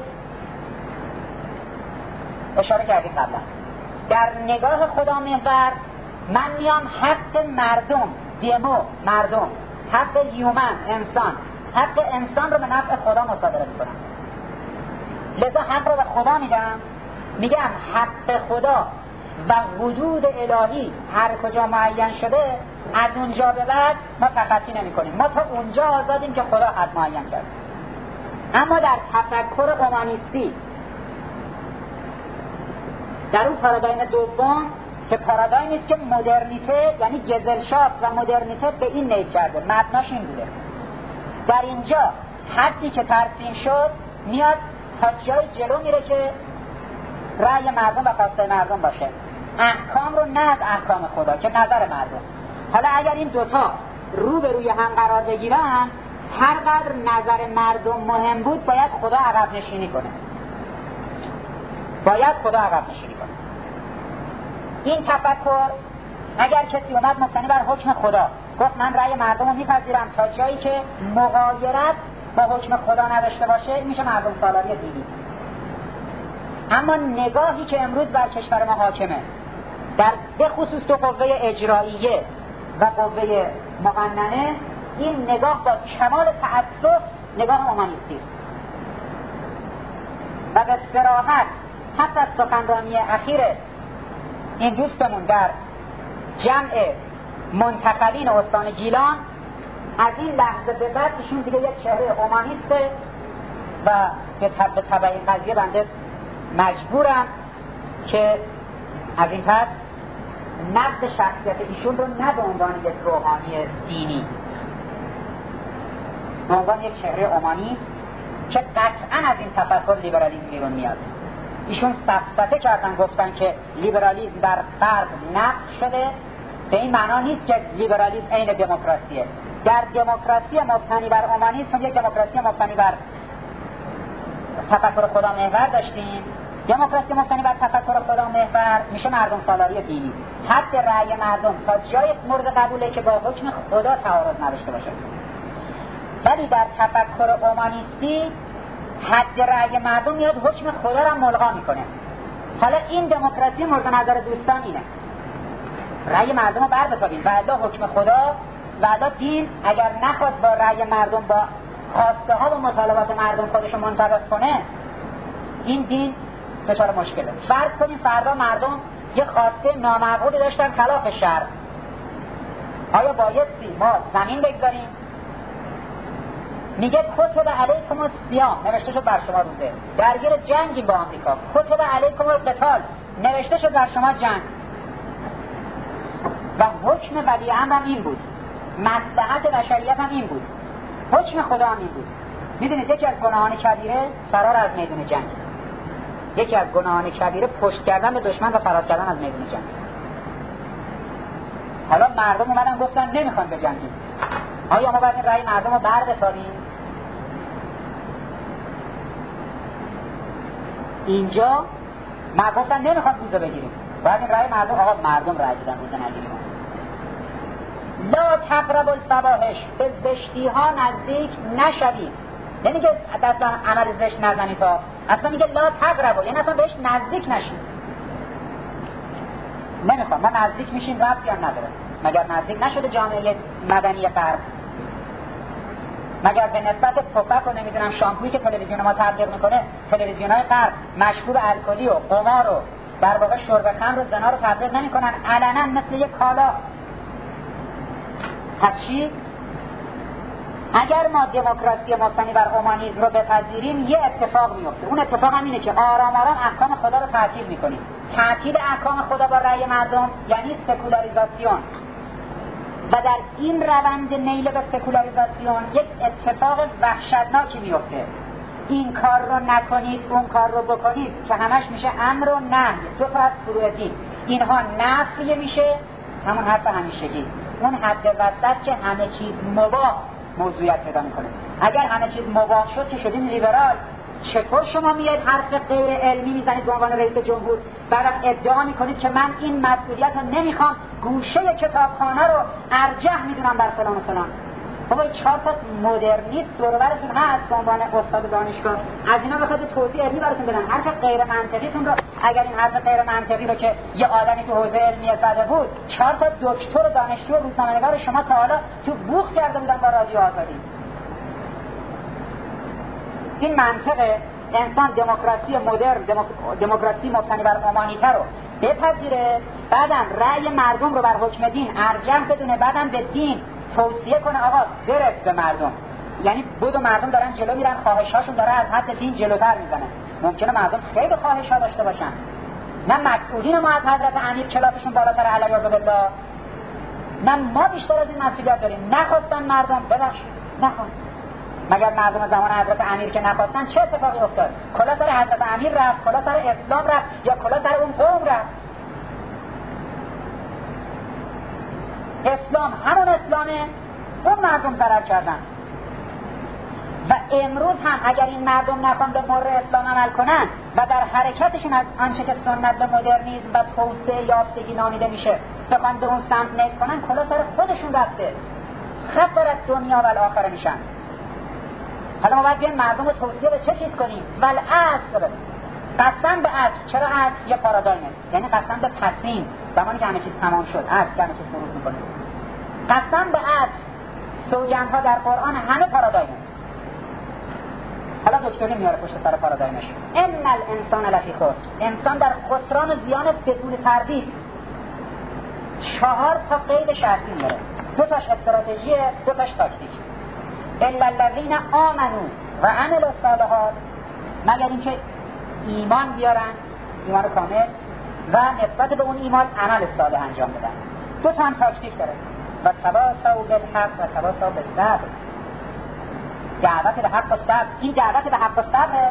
اشاره کردیم قبلا، در نگاه خدا محور من میام حق مردم، دمو مردم، حق هیومن انسان، حق انسان رو به نفع خدا مصادره میکنم. لذا حق رو به خدا میدم، میگم حق خدا و حدود الهی هر کجا معین شده از اونجا به بعد ما تخطی نمی کنیم. ما تا اونجا آزادیم که خدا حد معین کرد. اما در تفکر اومانیستی، در اون پارادایم دوم که پارادایمی است که مدرنیته یعنی گزلشاف و مدرنیته به این نیز کرده، مبناش این بوده. در اینجا حدی که ترسیم شد میاد تا جای جلو میره که رأی مردم و خواسته مردم باشه، احکام رو نه از احکام خدا که نظر مردم. حالا اگر این دوتا رو به روی هم قرار بگیرن هر قدر نظر مردم مهم بود باید خدا عقب نشینی کنه، باید خدا عقب نشینی کنه. این تفکر اگر کسی اومد مبتنی بر حکم خدا گفت من رأی مردم رو میپذیرم تا جایی که مغایرت با حکم خدا نداشته باشه، این میشه مردم سالاری دینی. اما نگاهی که امروز بر کشور ما حاکمه در به خصوص تو قوه اجراییه و قوه مقننه، این نگاه با کمال تعسف نگاه اومانیستی و به صراحت حتی از سخنرانی اخیر این دوستمون در جمع منتخبین استان گیلان از این لحظه به بعد ایشون دیگه یک چهره اومانیسته و به طبع این قضیه بنده مجبورم که از این پس نقد شخصیت ایشون رو نه به عنوان یک روحانی دینی، به عنوان یک چهره اومانی که قطعا از این تفکر لیبرالیسم بیرون میاد. ایشون سفسطه کردن گفتن که لیبرالیسم در غرب نقض شده، به این معنا نیست که لیبرالیسم عین دموکراسیه. در دموکراسی مبتنی بر اومانیسم یک دموکراسی مبتنی بر تفکر خدا محور داشتیم. دموکراسی مبتنی بر تفکر خدا محور میشه مردم سالاری دینی. حد رأی مردم تا جای مورد قبوله که با حکم خدا تعارض نداشته باشه. ولی در تفکر اومانیستی حد رأی مردم میاد حکم خدا را ملغا میکنه. حالا این دموکراسی مورد نظر دوستان اینه رأی مردم رو بر بتابیم و الا حکم خدا و الا دین اگر نخواد با رأی مردم با خواسته ها و مطالبات مردم خودش رو منطبق کنه، این دین دچار مشکله. فرض کنیم فردا مردم یه خواسته نامعقولی داشتن خلاف شرع، آیا بایستی ما زمین بگذاریم؟ میگه کتب علیکم الصیام، نوشته شد بر شما روزه. درگیر جنگی با آمریکا، کتب علیکم القتال، نوشته شد بر شما جنگ. و حکم ولی امر هم این بود، مصلحت بشریت هم این بود، حکم خدا هم این بود. میدونید یکی از گناهان کبیره فرار از میدون جنگ، یکی از گناهان کبیره پشت کردن به دشمن و فرار کردن از میدون جنگ. حالا مردم اومدن گفتن نمیخوان بجنگیم، آیا ما باید این رأی مردم رو بر بتابیم؟ اینجا ما گفتن نمیخوان بوزه بگیریم، باید این رأی مردم، آقا مردم رأی دیدن بوزه نگیریم. لا تقربوا الفواحش، به زشتی ها نزدیک نشوید. نمیگه دست عمل زشت نزنید تا، اصلا میگه لا تقربوا، یعنی اصلا بهش نزدیک نشید. نمیخوام، ما نزدیک میشیم ربطی هم نداره. مگر نزدیک نشده جامعه مدنی غرب؟ مگر به نسبت پفک و نمیدونم شامپویی که تلویزیون ما تبلیغ میکنه، تلویزیون های غرب مشروب الکلی و قمار و در واقع شرب خمر و زنا رو تبلیغ نمیکنن علنا مثل یک کالا؟ پس چی؟ اگر ما دموکراسی مبتنی بر اومانیسم رو بپذیریم یه اتفاق میفته. اون اتفاق هم اینه که آرام آرام احکام خدا رو تعطیل میکنیم. تعطیل احکام خدا با رأی مردم یعنی سکولاریزاسیون. و در این روند نیل به سکولاریزاسیون یک اتفاق وحشتناکی میفته. این کار رو نکنید، اون کار رو بکنید که همش میشه امر و نهی، دو تا از فروع دین. اینها نفی میشه، همون حرف همیشگی، اون حد وسط که همه چیز مباح موضوعیت پیدا میکنه. اگر همه چیز مباح شد که شدیم لیبرال، چطور شما میاد حرف غیر علمی میزنید به عنوان رئیس جمهور، بعدم ادعا میکنید که من این مسئولیت رو نمیخوام، گوشه کتابخانه رو ارجح میدونم بر فلان و فلان. بابا چهار تا مدرنیست دور و برتون هست به عنوان استاد دانشگاه، از اینا بخواد توضیح علمی براتون بدن. حرف غیر منطقیتون رو، اگر این حرف غیر منطقی رو که یه آدمی تو حوزه علمی زده بود، چهار تا دکتر دانشجو و روزنامه‌نگار شما تا حالا تو بوق کرده بودن با رادیو آزادی. این منطق انسان دموکراسی مدرن، دموکراسی مبتنی بر اومانیته رو بپذیره، بعدم رأی مردم رو بر حکم دین ارجح بدونه، بعدم به دین توصیه کنه آقا برس به مردم. یعنی بود و مردم دارن جلو میرن، خواهشاشون داره از حد دین جلوتر میزنه. ممکنه مردم خیلی خواهشا داشته باشن، نه مسئولین ما از حضرت امیر کلافشون بالاتر علیه بالله، نه ما بیشتر از این مسئولیت داریم. نخواستن مردم، ببخشید نخواست. مگر مردم زمان حضرت امیر که نخواستن چه اتفاقی افتاد؟ کلا سر حضرت امیر رفت، کلا سر اسلام رفت، یا کلا سر اون قوم رفت؟ اسلام همون اسلامه، اون مردم ضرر کردن. و امروز هم اگر این مردم نخوان به مر اسلام عمل کنن و در حرکتشون از آنچه که سنت به مدرنیسم و توسعه یافتگی نامیده میشه بخوان به اون سمت نیل کنن، کلا سر خودشون رفته، خسر از دنیا و الاخره میشن. حالا ما باید بیایم مردم رو توصیه به چه چیز کنیم؟ والعصر، قسم به عصر. چرا عصر؟ یه پارادایمه، یعنی قسم به تصمیم، زمانی که همه چیز تمام شد عصر که همه چیز فرود میکنه. قسم به عصر، سوگندها در قرآن همه پارادایمه. حالا دکتری میاره پشت سر پارادایمش، ان الانسان لفی خسر، انسان در خسران و زیان بدون تردید. چهار تا قید شرطی میاره، دو تاش استراتژیه، دو تاش تاکتیک. الا الذین آمنوا و عملوا الصالحات، مگر اینکه ایمان بیارن، ایمان کامل، و نسبت به اون ایمان عمل صالح انجام بدن. دو تا هم تاکتیک داره، و تواصوا بالحق و تواصوا بالصبر. دعوت به حق و صبر، این دعوت به حق و صبر.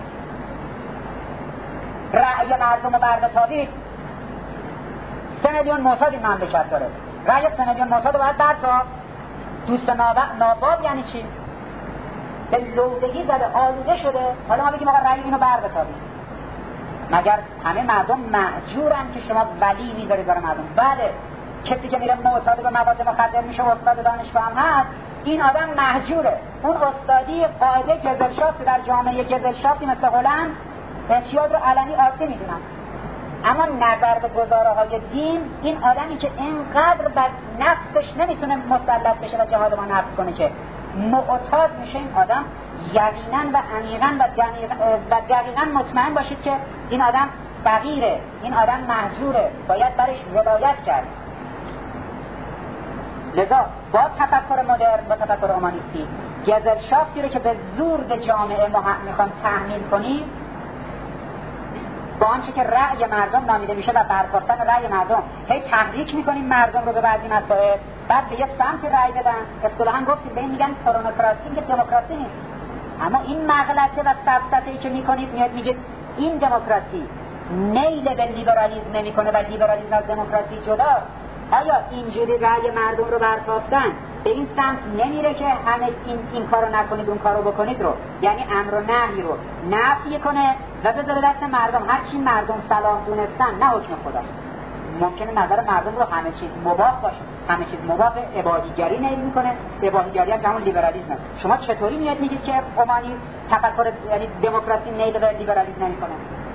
رأی مردم و بردتابید. سه میلیون معتاد این مملکت داره، رأی سه میلیون معتاد رو باید برتاب. دوست ناباب یعنی چی؟ به لودگی زده، آلوده شده. حالا ما بگیم آقا رأی اینو بردتابید، مگر همه مردم مأجورن که شما ولی میذارید برای مردم؟ بله، کسی که میره معتاد به مواد مخدر میشه استاد دانشگاه هم هست، این آدم مهجوره. اون استادی قاعده گزلشافت در جامعه گزلشافتی مثل هلند اعتیاد رو علنی عادی میدونن. اما نظر به گزاره های دین، این آدمی که اینقدر بر نفسش نمیتونه مسلط بشه و جهاد ما نفس کنه که معتاد میشه، این آدم یقینا و عمیقا و دقیقا مطمئن باشید که این آدم فقیره، این آدم مهجوره، باید برش ولایت کرد. لذا با تفکر مدرن و تفکر اومانیستی، گزلشافتی رو که به زور به جامعه ما میخوان تحمیل کنیم، با آنچه که رأی مردم نامیده میشه و برگافتن رأی مردم، هی تحریک میکنیم مردم رو به بعضی مسائل، بعد به یه سمت رأی بدن. اصطلاحاً گفتیم به این میگن کرونوکراسی، که دموکراسی نیست. اما این مغلطه و سفسطه‌ای که میکنید، میاد میگید این دموکراسی میل به لیبرالیسم نمیکنه و لیبرالیسم از دموکراسی جداست. آیا اینجوری رأی مردم رو برتافتن به این سمت نمیره که همه این این کارو نکنید اون کارو بکنید رو، یعنی امر و نهی رو نفی کنه و بذاره دست مردم، هر چی مردم صلاح دونستن، نه حکم خدا. ممکنه نظر مردم رو همه چیز مباح باشه، همه چیز مباح، اباحیگری نیل میکنه. اباحیگری هم همون لیبرالیسمه. شما چطوری میاد میگید که اومانی تفکر یعنی دموکراسی نیل به لیبرالیسم نمیکنه؟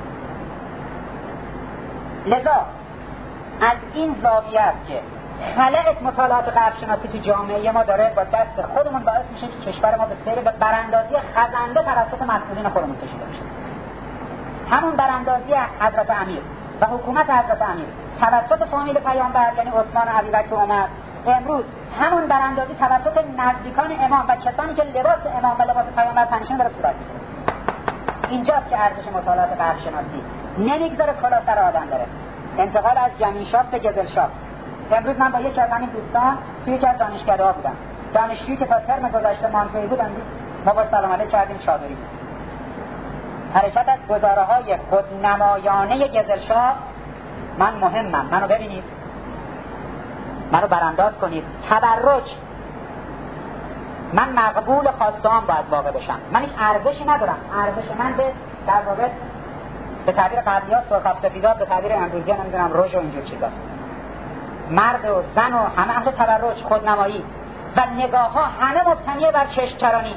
لذا از این زاویه است که خلأ مطالعات غرب شناسی تو جامعه ما داره با دست خودمون باعث میشه که کشور ما به سیر به براندازی خزنده توسط مسئولین خودمون کشیده بشه. همون براندازی حضرت امیر و حکومت حضرت امیر توسط فامیل پیامبر، یعنی عثمان و ابوبکر و عمر، امروز همون براندازی توسط نزدیکان امام و کسانی که لباس امام و لباس پیامبر تنشون داره صورت میگیره. اینجاست که ارزش مطالعات غرب شناسی نمیگذاره کلا سر آدم داره. انتقال از جمیشافت به گزلشافت. امروز من با یکی از همین دوستان توی یکی از دانشکده‌ها بودم، دانشجویی که تا ترم گذشته مانتویی بودن، ما با سلام علیک کردیم چادری بود. حرکت از گزاره‌های خودنمایانه گزلشافت، من مهمم، منو ببینید، منو برانداز کنید، تبرج، من مقبول خواسته‌ام باید واقع بشم، من هیچ ارزشی ندارم. ارزش من به در واقع به تعبیر قبلی‌ها سرخ سفیدا، به تعبیر امروزی نمیدونم روژ و اینجور چیزاست. مرد و زن و همه اهل تبرج، خودنمایی و نگاه‌ها همه مبتنی بر چشم‌چرانی،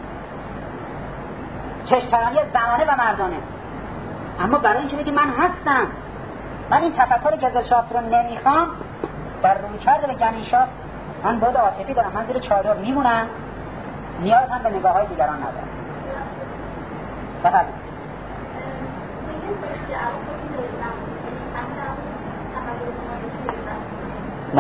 چشم‌چرانی زنانه و مردانه. اما برای اینکه بگی من هستم، من این تفکر گزلشافت رو نمیخوام، در رویکرد به گمیشافت من بود عاطفی دارم، من زیر چادر میمونم، نیاز هم به نگاه‌های دیگران ندارم. فقط نه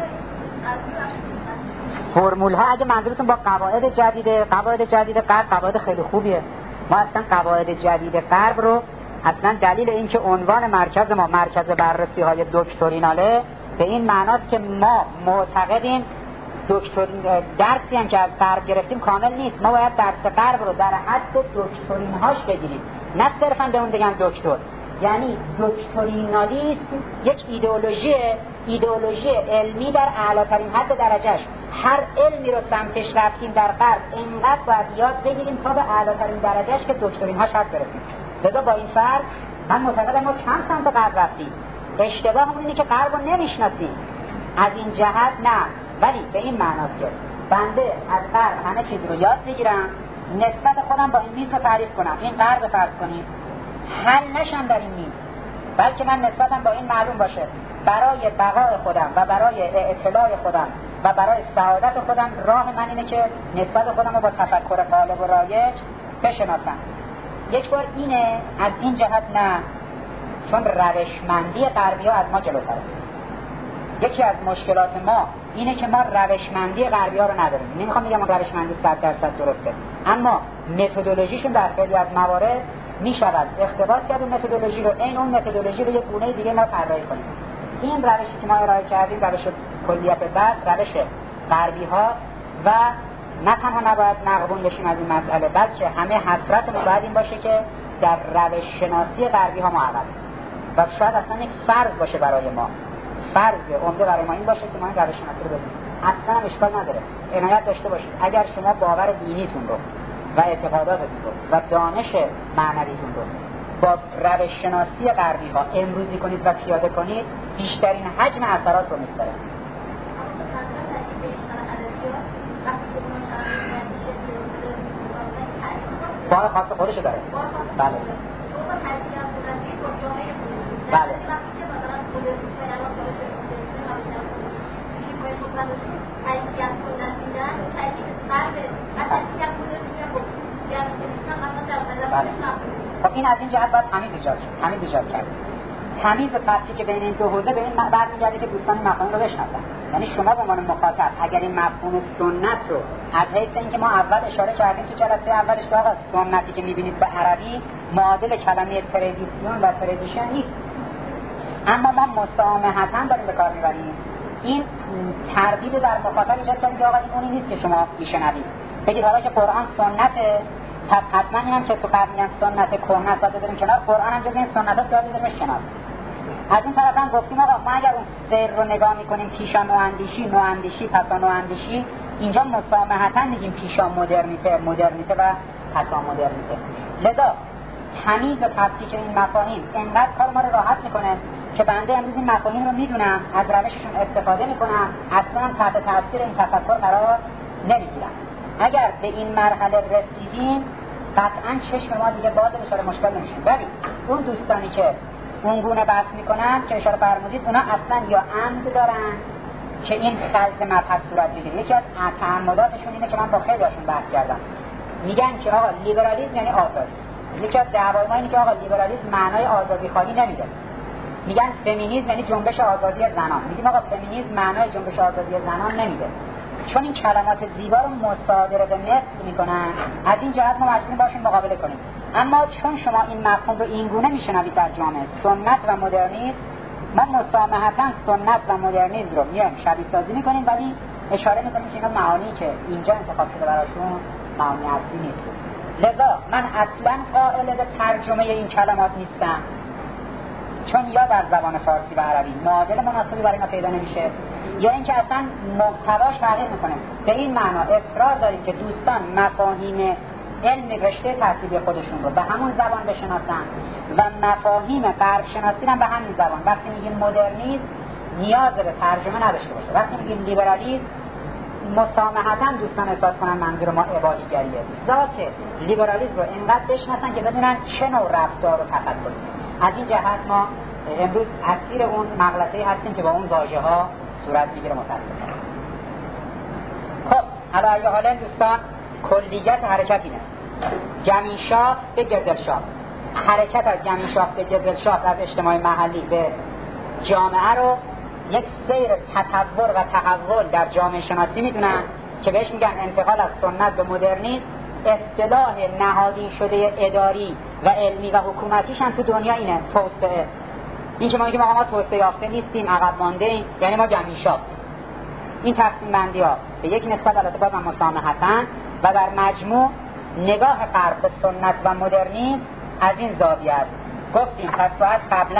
فرمول ها، اگه منظورتون با قواعد جدید، قواعد جدید غرب قواعد خیلی خوبیه. ما اصلا قواعد جدید غرب رو اصلا دلیل این که عنوان مرکز ما مرکز بررسی های دکتریناله به این معناست که ما معتقدیم دکتر درسی هم که از غرب گرفتیم کامل نیست، ما باید درس غرب رو در حد دکترین هاش بگیریم، نه صرفا به اون بگن دکتر. یعنی دکترینالیسم یک ایدئولوژیه ایدئولوژی علمی در اعلاترین حد درجهش. هر علمی رو سمتش رفتیم در غرب اینقدر باید یاد بگیریم تا به اعلاترین درجهش که دکترین ها شرط برسیم. لذا با این فرق من معتقدم ما کم سمت غرب رفتیم. اشتباهمون اینه که غرب رو نمیشناسیم. از این جهت نه، ولی به این معناست که بنده از غرب همه چیز رو یاد بگیرم، نسبت خودم با این میز رو تعریف کنم. این غرب فرض کنیم حل نشم در این میز، بلکه من نسبتم با این معلوم باشه برای بقای خودم و برای اطلاع خودم و برای سعادت خودم راه من اینه که نسبت خودم رو با تفکر غالب و رایج بشناسم. یک بار اینه، از این جهت نه، چون روشمندی غربی ها از ما جلوتره. یکی از مشکلات ما اینه که ما روشمندی غربی ها رو نداریم. نمیخوام بگم روشمندی صد درصد درسته، اما متدولوژیشون در خیلی از موارد میشود اقتباس کرد و متدولوژی رو این اون متدولوژی رو یک گونه دیگه ما طراحی کنیم. این روشی که ما ارائه کردیم روش کلیت بعد روش غربی ها و نه تنها نباید مغبون بشیم از این مسئله، بلکه همه حسرتمون باید این باشه که در روش شناسی غربی ها ما عمل و شاید اصلا یک فرض باشه برای ما، فرض عمده برای ما این باشه که ما این روش شناسی رو بدیم. اصلا هم اشکال نداره، عنایت داشته باشید اگر شما باور دینیتون رو و اعتقاداتتون رو و دانش معنویتون رو با روش شناسی غربی ها امروزی کنید و پیاده کنید، بیشترین حجم اثرات رو می‌گذاره. بار خاص خودشو داره. بله. بله. خب این از این جهت باید تمیز ایجاد شد. تمیز ایجاد کرد. تمیز و تفکیک بین این دو حوزه به این برمیگرده که دوستان مفاهیم رو بشناسن. یعنی شما به عنوان مخاطب اگر این مفهوم سنت رو از حیث اینکه ما اول اشاره کردیم تو جلسه اولش که آقا سنتی که می‌بینید به عربی معادل کلمه تردیسیون و تردیشن نیست، اما ما مسامحتاً داریم به کار می‌بریم. این تردید در مخاطب ایجاد کنید که آقا این اونی نیست که شما میشنوید. بگید حالا که قرآن سنته، پس حتما اینم که تو قبل میگن سنت کهنه است بذاریم کنار، قرآن هم جز این سنت‌ها رو بذاریم کنار. از این طرف هم گفتیم آقا ما اگر اون سیر رو نگاه میکنیم پیشا نواندیشی، نواندیشی، پسا نواندیشی، اینجا مسامحتاً میگیم پیشا مدرنیته، مدرنیته و پسا مدرنیته. لذا تمیز و تفکیک این مفاهیم انقدر کار ما رو راحت میکنه که بنده امروز این مفاهیم رو میدونم، از روششون استفاده میکنم، اصلا تحت تاثیر این تفکر قرار نمیگیرم. اگر به این مرحله رسیدیم قطعاً چشم ما دیگه باز اشاره مشکل نمیشه. ولی اون دوستانی که اون گونه بحث میکنن که اشاره فرمودید، اونا اصلا یا عمد دارن که این خلط مبحث صورت بگیره. یکی از تعمداتشون اینه که من با خیلی هاشون بحث کردم، میگن که آقا لیبرالیسم یعنی آزادی. یکی از دعوای ما اینه که آقا لیبرالیسم معنای آزادی خواهی نمیده. میگن فمینیسم یعنی جنبش آزادی زنان. میگیم آقا فمینیسم معنای جنبش آزادی زنان نمیده، چون این کلمات زیبا رو مصادره به مثل میکنن. از این جهت ما مجبوریم باشیم مقابله کنیم. اما چون شما این مفهوم رو این گونه میشنوید در جامعه سنت و مدرنیسم، ما مسامحتاً سنت و مدرنیسم رو میایم شبیه سازی میکنیم، ولی اشاره میکنیم که اینا معانی که اینجا انتخاب شده براشون معانی اصلی نیست. لذا من اصلا قائل به ترجمه این کلمات نیستم، چون یا در زبان فارسی و عربی معادل مناسبی برای ما پیدا نمیشه، یا اینکه اصلا محتواش تغییر میکنه. به این معنا اصرار داریم که دوستان مفاهیم علم رشته تحصیلی خودشون رو به همون زبان بشناسن و مفاهیم غرب شناسی هم به همین زبان. وقتی میگیم مدرنیسم نیاز به ترجمه نداشته باشه، وقتی میگیم لیبرالیسم مسامحتاً دوستان احساس کنن منظور ما عبادیگریه. ذات لیبرالیسم رو اینقدر بشناسن که بدونن چه نوع رفتار و تفکری. از این جهت ما امروز اسیر اون مغلطه‌ای هستیم که با اون واژه‌ها صورت میگیره متأسفانه. خب حالا اگه حالا دوستان کلیت حرکت اینه، گمیشاف به گزلشاف، حرکت از گمیشاف به گزلشاف از اجتماع محلی به جامعه رو یک سیر تطور و تحول در جامعه شناسی میدونن که بهش میگن انتقال از سنت به مدرنیسم. اصطلاح نهادی شده اداری و علمی و حکومتیش هم تو دنیا اینه توسعه. این که ما میگیم آقا ما توسعه یافته نیستیم، عقب مانده ایم، یعنی ما گمیشاف. این تقسیم بندی ها به یک نسبت البته باز هم مسامحتاً و در مجموع نگاه غرب به سنت و مدرنیسم از این زاویه است. گفتیم پس باید قبلا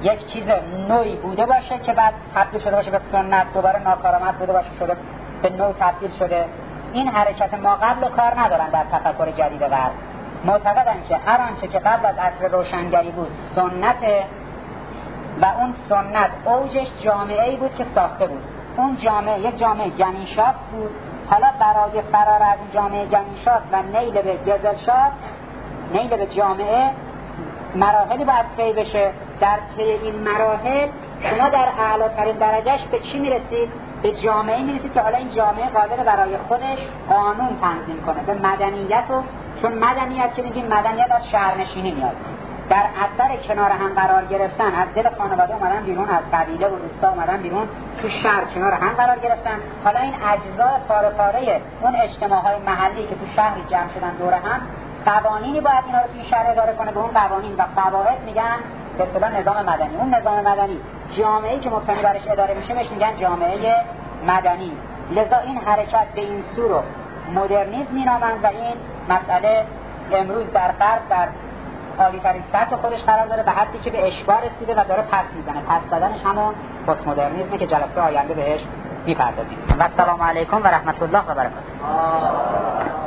یک چیز نوعی بوده باشه که بعد تبدیل شده باشه به سنت، دوباره ناکارآمد بوده باشه شده به نوع تبدیل شده. این حرکت ما قبل کار ندارن در تفکر جدید غرب. معتقدن که هر آنچه که قبل از عصر روشنگری بود سنته و اون سنت اوجش جامعه‌ای بود که ساخته بود. اون جامعه یک جامعه گمینشاست بود. حالا برای فرار از جامعه گمینشاست و نیل به گزلشاست، نیل به جامعه، مراحلی باید طی بشه. در طی این مراحل شما در اعلاترین درجهش به چی میرسید؟ به جامعه میرسید که حالا این جامعه قادر برای خودش قانون تنظیم کنه، به مدنیت. و چون مدنیت که میگیم مدنیت از شهرنشینی میاد، در اثر کنار هم قرار گرفتن، از دل خانواده اومدن بیرون، از قبیله و روستا اومدن بیرون، تو شهر کنار هم قرار گرفتن. حالا این اجزای پاره پاره اون اجتماعهای محلی که تو شهر جمع شدن دور هم، قوانینی باید اینا رو توی شهر اداره کنه. به اون قوانین و قواعد میگن به اصطلاح نظام مدنی. اون نظام مدنی، جامعه‌ای که مبتنی برش اداره میشه بهش میگن جامعه مدنی. لذا این حرکت به این سو رو مدرنیسم مینامند و این مسئله امروز در غرب در عالی‌ترین سطح خودش قرار داره، به حدی که به اشباع رسیده و داره پس میزنه. پس دادنش همون پست مدرنیسمه که جلسه آینده بهش میپردازیم. و السلام علیکم و رحمت الله و برکاته.